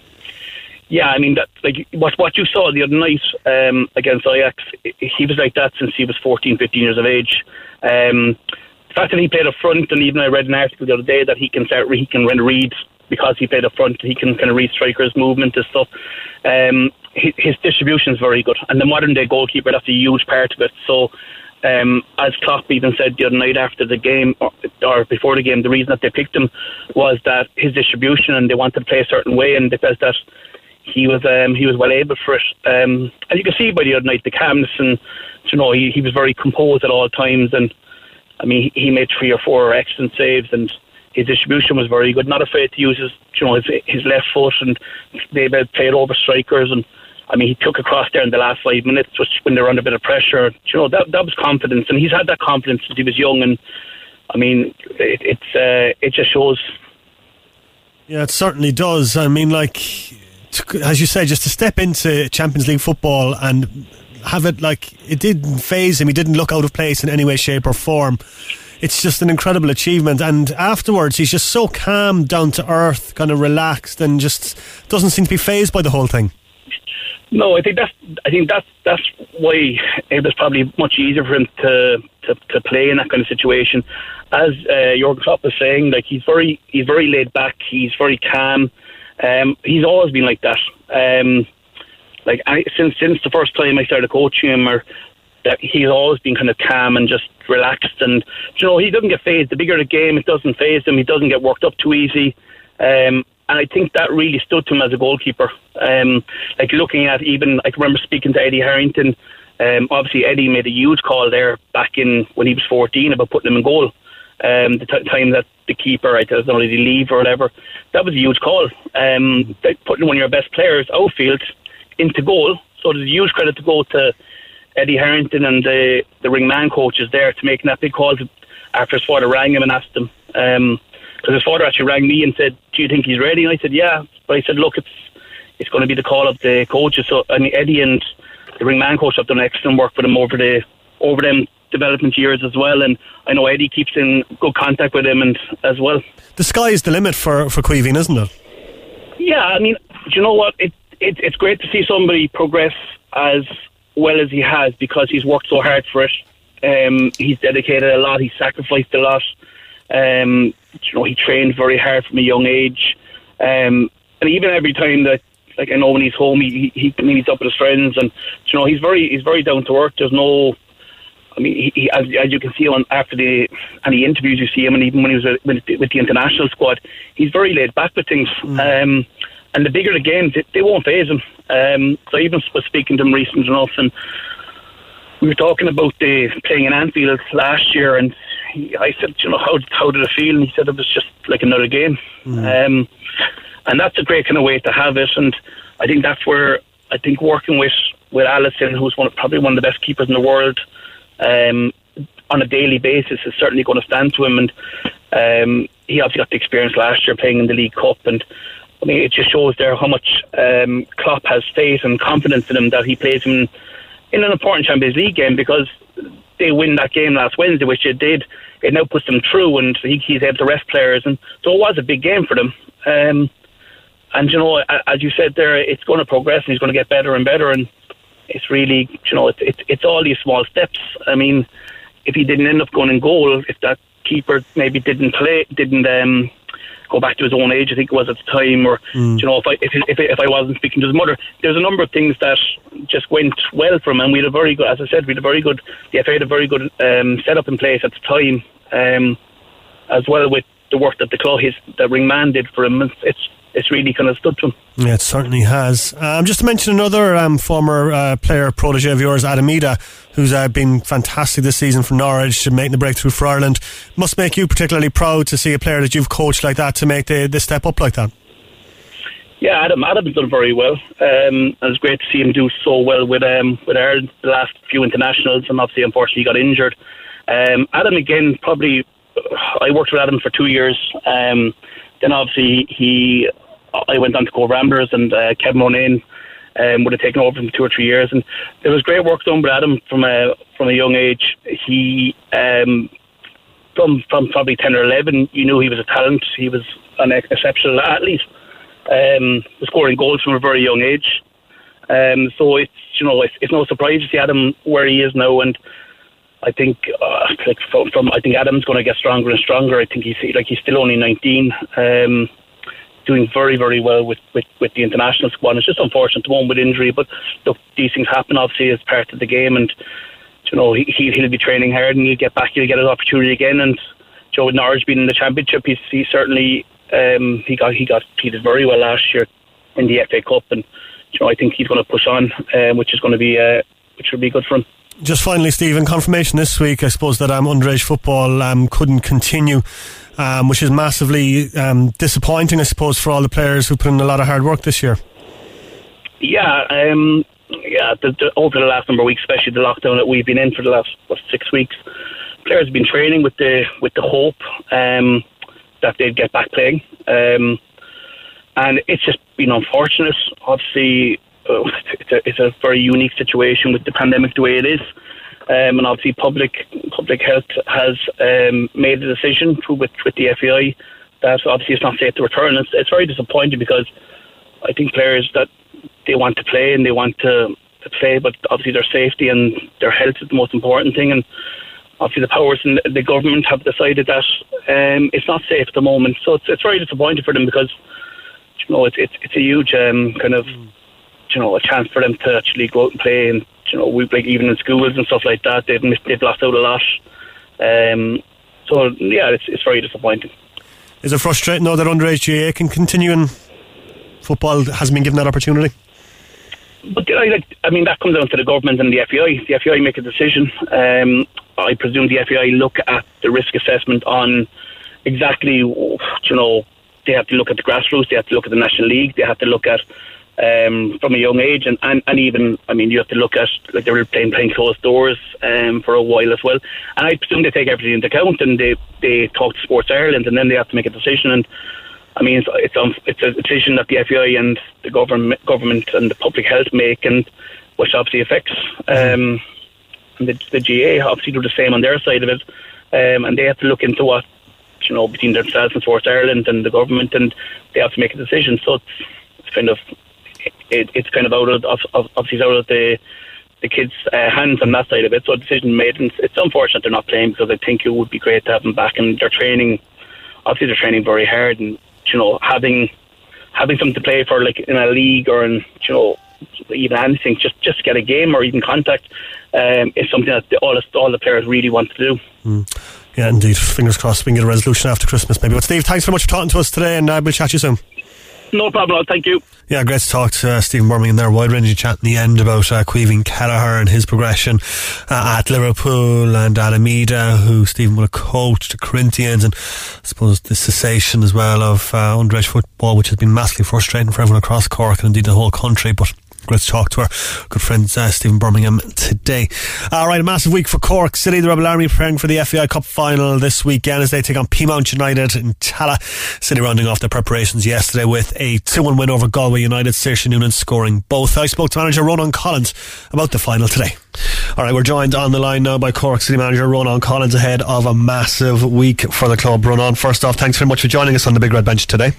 Yeah, I mean, that, like what what you saw the other night um, against Ajax, he was like that since he was fourteen, fifteen years of age. Um, the fact that he played up front, and even I read an article the other day that he can start, he can read because he played up front, he can kind of read strikers' movement and stuff. Um, his, his distribution is very good, and the modern day goalkeeper, that's a huge part of it. So, um, as Klopp even said the other night after the game, or, or before the game, the reason that they picked him was that his distribution, and they wanted to play a certain way, and they felt that he was um, he was well able for it. Um, and you can see by the other night the calmness, and you know he, he was very composed at all times. And I mean he, he made three or four excellent saves, and his distribution was very good. Not afraid to use his you know his, his left foot, and they played over strikers. And I mean he took across there in the last five minutes, which when they were under a bit of pressure. You know that that was confidence, and he's had that confidence since he was young. And I mean it, it's uh, it just shows. Yeah, it certainly does. I mean, like, as you said, just to step into Champions League football and have it, like, it didn't faze him, he didn't look out of place in any way, shape or form. It's just an incredible achievement, and afterwards he's just so calm, down to earth, kind of relaxed, and just doesn't seem to be fazed by the whole thing. No, I think that's I think that's that's why it was probably much easier for him to to, to play in that kind of situation. As uh, Jurgen Klopp was saying, like he's very he's very laid back, he's very calm. Um, he's always been like that. Um, like I, since since the first time I started coaching him, or that he's always been kind of calm and just relaxed. And you know he doesn't get fazed. The bigger the game, it doesn't faze him. He doesn't get worked up too easy. Um, And I think that really stood to him as a goalkeeper. Um, like looking at even, I can remember speaking to Eddie Harrington. Um, obviously, Eddie made a huge call there back in when he was fourteen about putting him in goal. Um, the t- time that the keeper, I don't know, did he leave or whatever? That was a huge call. Um, putting one of your best players outfield into goal. So there's a huge credit to go to Eddie Harrington and the the ring man coaches there to making that big call to, after his father rang him and asked him. Um, Because his father actually rang me and said, "Do you think he's ready?" And I said, "Yeah." But I said, "Look, it's it's going to be the call of the coaches." So I mean, Eddie and the ring man coach have done excellent work with him over the over them development years as well. And I know Eddie keeps in good contact with him and as well. The sky is the limit for for Caoimhín, isn't it? Yeah, I mean, do you know what? It, it it's great to see somebody progress as well as he has because he's worked so hard for it. Um, he's dedicated a lot. He's sacrificed a lot. Um, you know, he trained very hard from a young age, um, and even every time that, like I know when he's home, he he, he meets up with his friends, and you know, he's very he's very down to earth. There's no, I mean, he, he, as, as you can see on after the any interviews you see him, and even when he was with, with the international squad, he's very laid back with things. Mm. Um, and the bigger the games, they, they won't faze him. Um, so I even was speaking to him recently enough, and we were talking about the playing in Anfield last year, and he, I said, you know, how how did it feel? And he said it was just like another game. Mm. Um, and that's a great kind of way to have it. And I think that's where I think working with with Alisson, who's one probably one of the best keepers in the world, um, on a daily basis is certainly going to stand to him. And um, he obviously got the experience last year playing in the League Cup, and I mean it just shows there how much um, Klopp has faith and confidence in him that he plays him in an important Champions League game, because they win that game last Wednesday, which it did. It now puts them through, and he, he's able to rest players, and so it was a big game for them. Um, and you know, as you said there, it's going to progress, and he's going to get better and better. And it's really, you know, it's it's, it's all these small steps. I mean, if he didn't end up going in goal, if that keeper maybe didn't play, didn't um, go back to his own age, I think it was at the time, or mm. you know, if I if if if I wasn't speaking to his mother, there's a number of things that just went well for him, and we had a very good, as I said, we had a very good, the F A had a very good um, setup in place at the time, um, as well with the work that the club, his the ring man did for him, it's it's really kind of stood to him. Yeah, it certainly has. Um, just to mention another um, former uh, player, protege of yours, Adam Ida, who's uh, been fantastic this season for Norwich, making the breakthrough for Ireland. Must make you particularly proud to see a player that you've coached like that to make the, the step up like that. Yeah, Adam Adam's done very well. Um, and it's great to see him do so well with um, with Ireland the last few internationals, and obviously unfortunately he got injured. Um, Adam again, probably I worked with Adam for two years. Um, then obviously he I went on to Cove Ramblers, and uh, Kevin O'Neill um, would have taken over for two or three years, and there was great work done with Adam from a from a young age. He um, from from probably ten or eleven, you knew he was a talent. He was an exceptional athlete. Um, was scoring goals from a very young age. Um, so it's you know it's, it's no surprise to see Adam where he is now, and I think uh, like from, from I think Adam's going to get stronger and stronger. I think he's like he's still only nineteen, um, doing very very well with, with, with the international squad. It's just unfortunate the one with injury, but look, these things happen obviously as part of the game, and you know he he'll be training hard, and he'll get back, he'll get his opportunity again. And Joe, with Norwich being in the championship, he's he certainly. Um, he got he got he did very well last year in the F A Cup, and you know I think he's going to push on, um, which is going to be uh, which will be good for him. Just finally, Stephen, confirmation this week, I suppose, that um, underage football um, couldn't continue, um, which is massively um, disappointing, I suppose, for all the players who put in a lot of hard work this year. Yeah, um, yeah. The, the, over the last number of weeks, especially the lockdown that we've been in for the last what, six weeks, players have been training with the with the hope. Um, that they'd get back playing, um, and it's just been unfortunate. Obviously, uh, it's, a, it's a very unique situation with the pandemic the way it is, um, and obviously public public health has um, made a decision with with the F A I that obviously it's not safe to return. It's, it's very disappointing because I think players that they want to play and they want to, to play, but obviously their safety and their health is the most important thing, and obviously the powers in the government have decided that um, it's not safe at the moment. So it's it's very disappointing for them because you know it's it's, it's a huge um, kind of you know a chance for them to actually go out and play, and you know we like even in schools and stuff like that they've missed, they've lost out a lot. Um, so yeah, it's it's very disappointing. Is it frustrating though that underage G A A can continue and football hasn't been given that opportunity? But I, like, I mean, that comes down to the government and the F A I. The F A I make a decision. Um, I presume the F A I look at the risk assessment on exactly, you know, they have to look at the grassroots, they have to look at the National League, they have to look at um, from a young age, and, and, and even, I mean, you have to look at, like they were playing playing closed doors um, for a while as well. And I presume they take everything into account, and they, they talk to Sports Ireland, and then they have to make a decision. And I mean, it's it's, um, it's a decision that the F A I and the government, government and the public health make, and which obviously affects. Um, and the, the G A A obviously do the same on their side of it, um, and they have to look into what you know between themselves and Sports Ireland and the government, and they have to make a decision. So it's, it's kind of it, it's kind of out of, of, of obviously out of the the kids' uh, hands on that side of it. So a decision made, and it's unfortunate they're not playing because I think it would be great to have them back, and they're training. Obviously, they're training very hard, and you know, having having something to play for, like in a league or in, you know, even anything, just just get a game or even contact, um, is something that the, all the, all the players really want to do. Mm. Yeah, indeed. Fingers crossed we can get a resolution after Christmas, maybe. But Steve, thanks very much for talking to us today, and uh, we'll chat to you soon. No problem, thank you. Yeah, great to talk to uh, Stephen Birmingham there. Wide-ranging chat in the end about uh, Caoimhín Kelleher and his progression uh, at Liverpool, and Adam Ida, who Stephen would have coached at Corinthians, and I suppose the cessation as well of uh, underage football, which has been massively frustrating for everyone across Cork and indeed the whole country. But great to talk to our good friend uh, Stephen Birmingham today. Alright, a massive week for Cork City. The Rebel Army preparing for the F A I Cup final this weekend as they take on Peamount United in Tala. City rounding off their preparations yesterday with a two one win over Galway United, Saoirse Noonan scoring both. I spoke to manager Ronan Collins about the final today. Alright, we're joined on the line now by Cork City manager Ronan Collins ahead of a massive week for the club. Ronan, first off, thanks very much for joining us on the Big Red Bench today.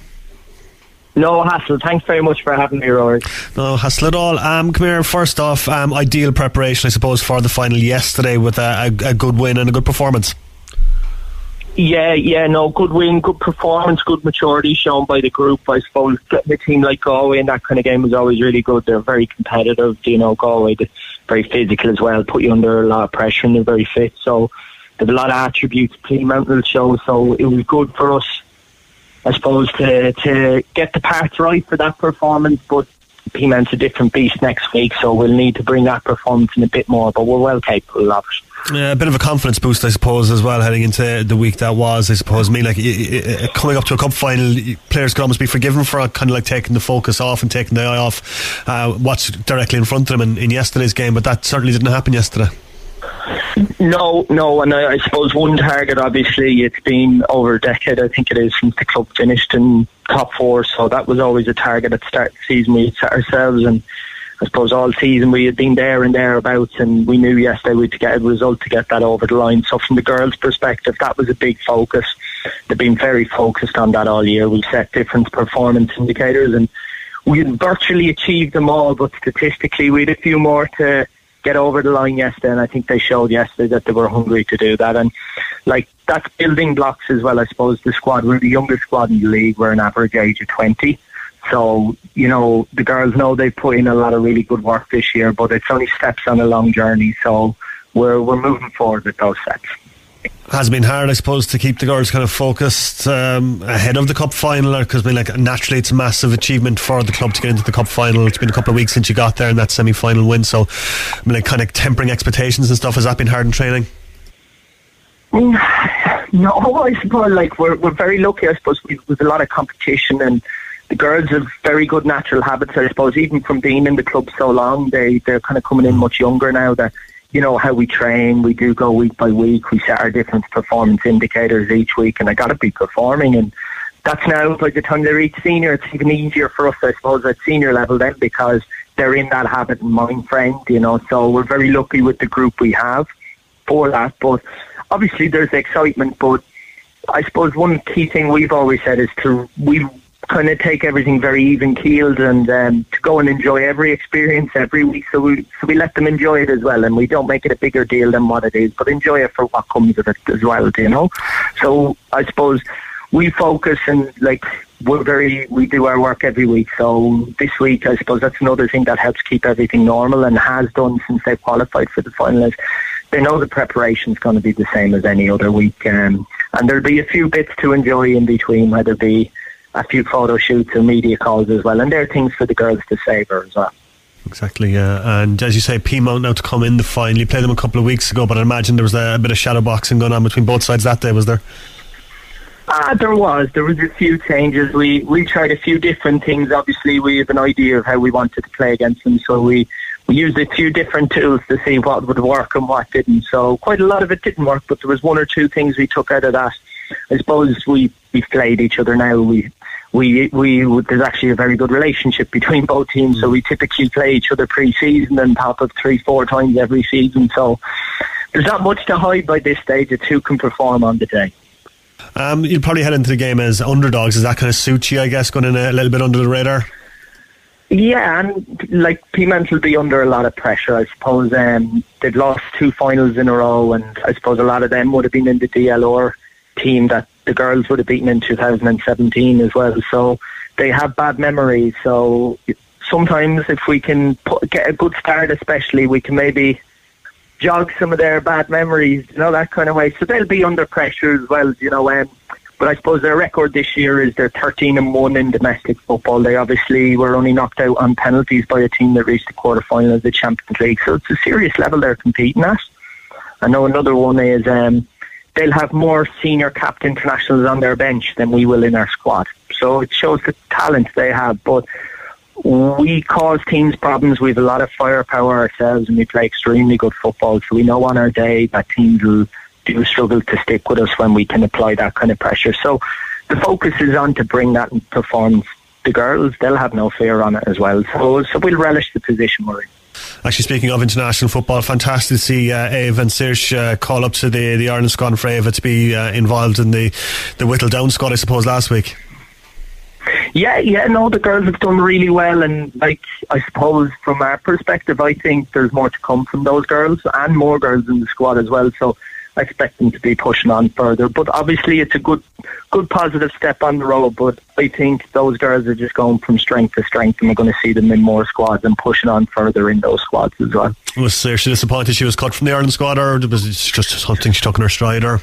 No hassle. Thanks very much for having me, Rory. No hassle at all. Um, come here, first off, um, ideal preparation, I suppose, for the final yesterday with a, a, a good win and a good performance. Yeah, yeah, no, good win, good performance, good maturity shown by the group. I suppose getting a team like Galway in that kind of game was always really good. They're very competitive, you know, Galway, they're very physical as well, put you under a lot of pressure, and they're very fit. So, There's a lot of attributes Peamount will show, so it was good for us, I suppose, to to get the parts right for that performance. But Peamount's a different beast next week, so we'll need to bring that performance in a bit more, but we're well capable of it. Yeah, a bit of a confidence boost, I suppose, as well, heading into the week that was. I suppose, I mean, like coming up to a cup final, players could almost be forgiven for kind of like taking the focus off and taking the eye off uh, what's directly in front of them in, in yesterday's game, but that certainly didn't happen yesterday. No, no, and I, I suppose one target, obviously, it's been over a decade, I think it is, since the club finished in top four, so that was always a target at the start of the season. We had set ourselves, and I suppose all season we had been there and thereabouts, and we knew yesterday we'd get a result to get that over the line. So from the girls' perspective, that was a big focus. They've been very focused on that all year. We've set different performance indicators, and we had virtually achieved them all, but statistically we had a few more to get over the line yesterday, and I think they showed yesterday that they were hungry to do that. And like, that's building blocks as well. I suppose the squad, we're the youngest squad in the league. We're an average age of twenty, so you know the girls know they've put in a lot of really good work this year, but it's only steps on a long journey, so we're we're moving forward with those steps. Has it been hard, I suppose, to keep the girls kind of focused um, ahead of the cup final? Because, I mean, like, naturally it's a massive achievement for the club to get into the cup final. It's been a couple of weeks since you got there in that semi-final win, so I mean, like, kind of tempering expectations and stuff. Has that been hard in training? No, I suppose, like, we're we're very lucky. I suppose we've, we've a lot of competition, and the girls have very good natural habits. I suppose even from being in the club so long, they they're kind of coming in much younger now. That, you know, how we train, we do go week by week. We set our different performance indicators each week, and I got to be performing. And that's now, by the time they reach senior, it's even easier for us, I suppose, at senior level then, because they're in that habit and mind frame, you know. So we're very lucky with the group we have for that. But obviously there's excitement, but I suppose one key thing we've always said is to we kind of take everything very even keeled, and um, to go and enjoy every experience every week. So we so we let them enjoy it as well, and we don't make it a bigger deal than what it is, but enjoy it for what comes of it as well, you know. So I suppose we focus, and like we're very we do our work every week. So this week, I suppose that's another thing that helps keep everything normal, and has done since they qualified for the final. Is they know the preparation's going to be the same as any other week, um, and there'll be a few bits to enjoy in between, whether it be a few photo shoots and media calls as well, and there are things for the girls to savour as well. Exactly, yeah. And as you say, Peamount now to come in the final. You played them a couple of weeks ago, but I imagine there was a, a bit of shadow boxing going on between both sides that day, was there? Ah, there was. There was a few changes. We we tried a few different things. Obviously, we have an idea of how we wanted to play against them, so we, we used a few different tools to see what would work and what didn't. So quite a lot of it didn't work, but there was one or two things we took out of that. I suppose we, we've played each other now. We we we there's actually a very good relationship between both teams, so we typically play each other pre-season and pop up three, four times every season. So there's not much to hide by this stage. It's who can perform on the day. Um, you'll probably head into the game as underdogs. Does that kind of suit you, I guess, going in a little bit under the radar? Yeah, and like Peamount will be under a lot of pressure, I suppose. Um, they've lost two finals in a row, and I suppose a lot of them would have been in the D L R team that the girls would have beaten in two thousand seventeen as well. So they have bad memories. So sometimes if we can put, get a good start, especially, we can maybe jog some of their bad memories, you know, that kind of way. So they'll be under pressure as well, you know. Um, but I suppose their record this year is they're thirteen and one in domestic football. They obviously were only knocked out on penalties by a team that reached the quarter final of the Champions League. So it's a serious level they're competing at. I know another one is um, they'll have more senior capped internationals on their bench than we will in our squad. So it shows the talent they have. But we cause teams problems. We have a lot of firepower ourselves, and we play extremely good football. So we know on our day that teams will do struggle to stick with us when we can apply that kind of pressure. So the focus is on to bring that performance. The girls, they'll have no fear on it as well. So, so we'll relish the position we're in. Actually, speaking of international football, fantastic to see uh, Ava and Saoirse uh, call up to the, the Ireland squad, for Ava to be uh, involved in the, the Whittle Down squad, I suppose, last week. Yeah, yeah, no, the girls have done really well, and like, I suppose from our perspective, I think there's more to come from those girls, and more girls in the squad as well. So I expect them to be pushing on further. But obviously it's a good good positive step on the road, but I think those girls are just going from strength to strength, and we're going to see them in more squads and pushing on further in those squads as well. Was she disappointed she was cut from the Ireland squad, or was it just something she took in her stride? Or?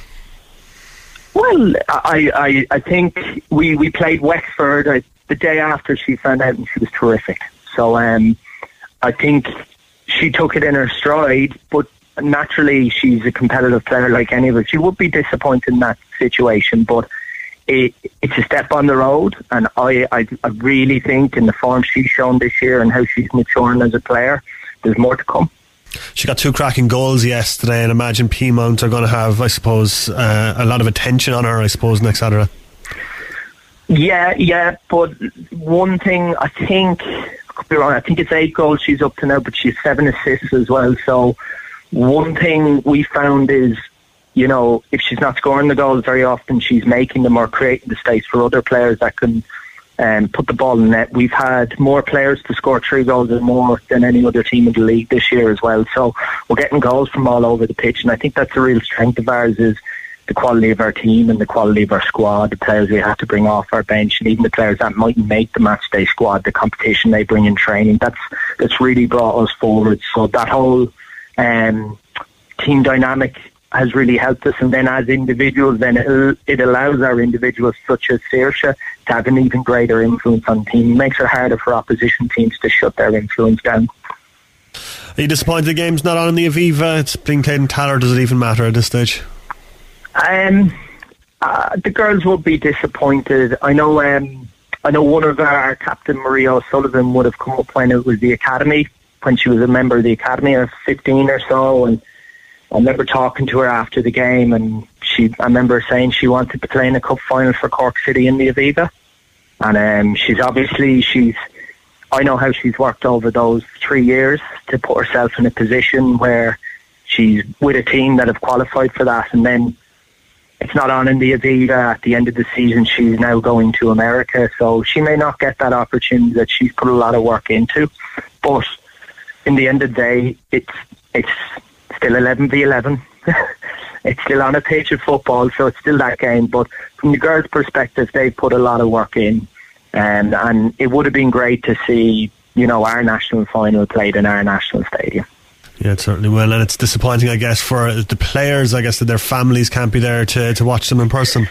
Well, I, I, I think we, we played Wexford I, the day after she found out, and she was terrific. So um, I think she took it in her stride, but naturally she's a competitive player like any of us. She would be disappointed in that situation, but it, it's a step on the road, and I, I, I really think in the form she's shown this year and how she's maturing as a player, there's more to come. She got two cracking goals yesterday, and imagine Peamount are going to have, I suppose, uh, a lot of attention on her, I suppose, next Saturday. Yeah, yeah, but one thing, I think, I could be wrong, I think it's eight goals she's up to now, but she's seven assists as well. So one thing we found is, you know, if she's not scoring the goals very often, she's making them or creating the space for other players that can um, put the ball in net. We've had more players to score three goals or more than any other team in the league this year as well. So we're getting goals from all over the pitch, and I think that's a real strength of ours, is the quality of our team and the quality of our squad, the players we have to bring off our bench, and even the players that mightn't make the match day squad, the competition they bring in training. That's that's really brought us forward. So that whole um, team dynamic has really helped us, and then as individuals, then it, it allows our individuals such as Saoirse to have an even greater influence on the team. It makes it harder for opposition teams to shut their influence down. Are you disappointed the game's not on in the Aviva? It's being played in Tallaght. Does it even matter at this stage? Um, uh, the girls will be disappointed. I know um, I know one of our captain, Maria O'Sullivan, would have come up when it was the academy, when she was a member of the academy of fifteen or so, and I remember talking to her after the game, and she I remember saying she wanted to play in a cup final for Cork City in the Aviva, and um, she's obviously she's I know how she's worked over those three years to put herself in a position where she's with a team that have qualified for that, and then it's not on in the Aviva at the end of the season. She's now going to America, so she may not get that opportunity that she's put a lot of work into. But in the end of the day, it's it's still eleven v eleven. It's still on a pitch of football, so it's still that game. But from the girls' perspective, they've put a lot of work in, and and it would have been great to see, you know, our national final played in our national stadium. Yeah, it certainly will, and it's disappointing, I guess, for the players, I guess, that their families can't be there to, to watch them in person.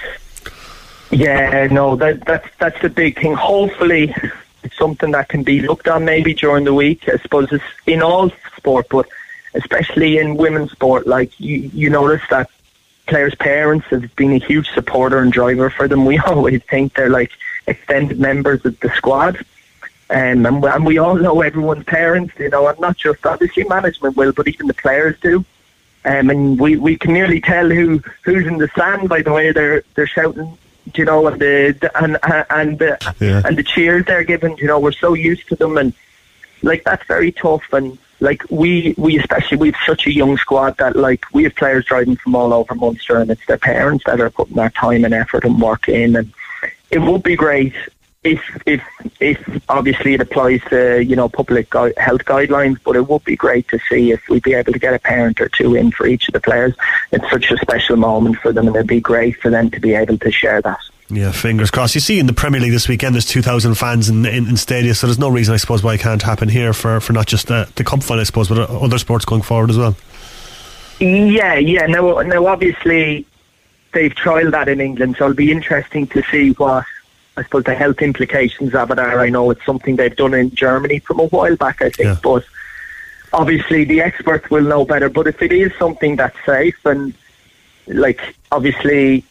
Yeah, no, that, that's that's the big thing. Hopefully it's something that can be looked on maybe during the week. I suppose it's in all sport, but especially in women's sport, like you, you notice that players' parents have been a huge supporter and driver for them. We always think they're like extended members of the squad. Um, and, and we all know everyone's parents, you know, and not just obviously management will, but even the players do. Um, and we, we can nearly tell who, who's in the stand by the way they're they're shouting, you know, and the, the and and the, yeah. and the cheers they're giving. You know, we're so used to them, and like that's very tough. And like we we especially we've such a young squad that like we have players driving from all over Munster, and it's their parents that are putting their time and effort and work in. And it would be great if if if obviously it applies to, you know, public gui- health guidelines, but it would be great to see if we'd be able to get a parent or two in for each of the players. It's such a special moment for them, and it'd be great for them to be able to share that. Yeah, fingers crossed. You see in the Premier League this weekend there's two thousand fans in, in, in stadia, so there's no reason I suppose why it can't happen here for, for not just the, the Cup final, I suppose, but other sports going forward as well. Yeah, yeah. Now, now obviously they've trialled that in England, so it'll be interesting to see what I suppose the health implications of it are. I know it's something they've done in Germany from a while back, I think, yeah. But obviously the experts will know better. But if it is something that's safe, and like obviously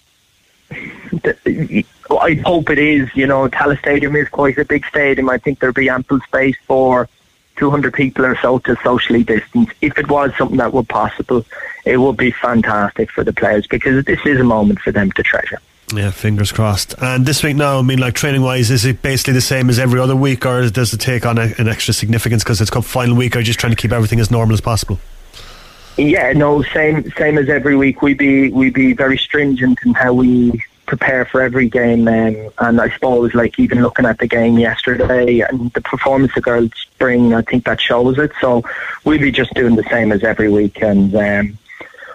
I hope it is, you know, Tallaght Stadium is quite a big stadium. I think there'll be ample space for two hundred people or so to socially distance. If it was something that were possible, it would be fantastic for the players, because this is a moment for them to treasure. Yeah, fingers crossed. And this week now, I mean, like training wise, is it basically the same as every other week, or does it take on a, an extra significance because it's Cup final week, or just trying to keep everything as normal as possible? Yeah, no, same same as every week. We be we be very stringent in how we prepare for every game, um, and I suppose like even looking at the game yesterday and the performance the girls bring, I think that shows it. So we'll be just doing the same as every week, and um,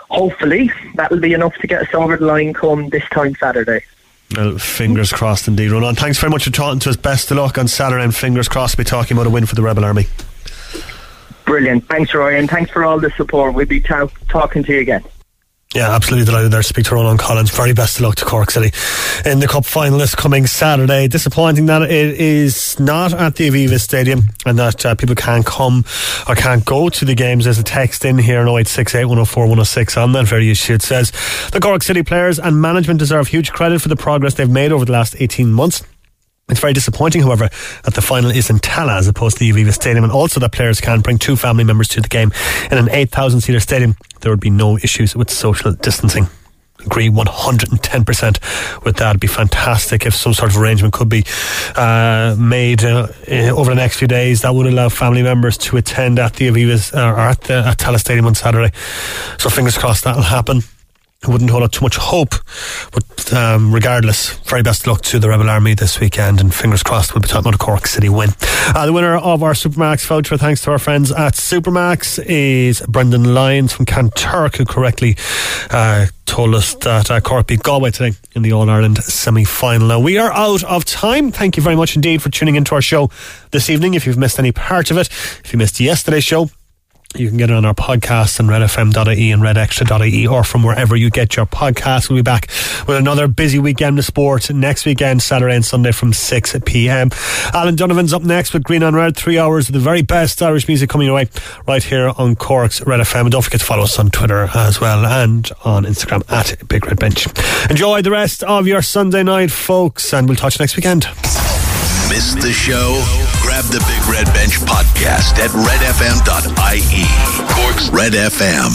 hopefully that'll be enough to get us over the line come this time Saturday. Well, fingers crossed indeed, Ronan. Thanks very much for talking to us. Best of luck on Saturday, and fingers crossed we'll be talking about a win for the Rebel Army. Brilliant. Thanks, Roy, and thanks for all the support. We'll be ta- talking to you again. Yeah, absolutely delighted there to speak to Ronan Collins. Very best of luck to Cork City in the Cup final this coming Saturday. Disappointing that it is not at the Aviva Stadium and that uh, people can't come or can't go to the games. There's a text in here on oh eight six eight, one oh four, one oh six on that very issue. It says, the Cork City players and management deserve huge credit for the progress they've made over the last eighteen months. It's very disappointing, however, that the final is in Tala as opposed to the Aviva Stadium, and also that players can't bring two family members to the game. In an eight thousand seater stadium, there would be no issues with social distancing. Agree one hundred ten percent with that. It'd be fantastic if some sort of arrangement could be uh, made uh, over the next few days that would allow family members to attend at the Aviva's uh, or at the at Tala Stadium on Saturday. So fingers crossed that'll happen. I wouldn't hold out too much hope, but um, regardless, very best of luck to the Rebel Army this weekend, and fingers crossed we'll be talking about a Cork City win. Uh, the winner of our Supermax voucher, thanks to our friends at Supermax, is Brendan Lyons from Kanturk, who correctly uh, told us that uh, Cork beat Galway today in the All-Ireland semi-final. Now, we are out of time. Thank you very much indeed for tuning into our show this evening. If you've missed any part of it, if you missed yesterday's show, you can get it on our podcast on red f m dot I E and red extra dot I E, or from wherever you get your podcasts. We'll be back with another busy weekend of sport next weekend, Saturday and Sunday from six p.m. Alan Donovan's up next with Green on Red. Three hours of the very best Irish music coming your way right here on Cork's Red F M. And don't forget to follow us on Twitter as well, and on Instagram at Big Red Bench. Enjoy the rest of your Sunday night, folks, and we'll touch next weekend. Missed the show? Grab the Big Red Bench podcast at red f m dot I E. Cork's Red F M.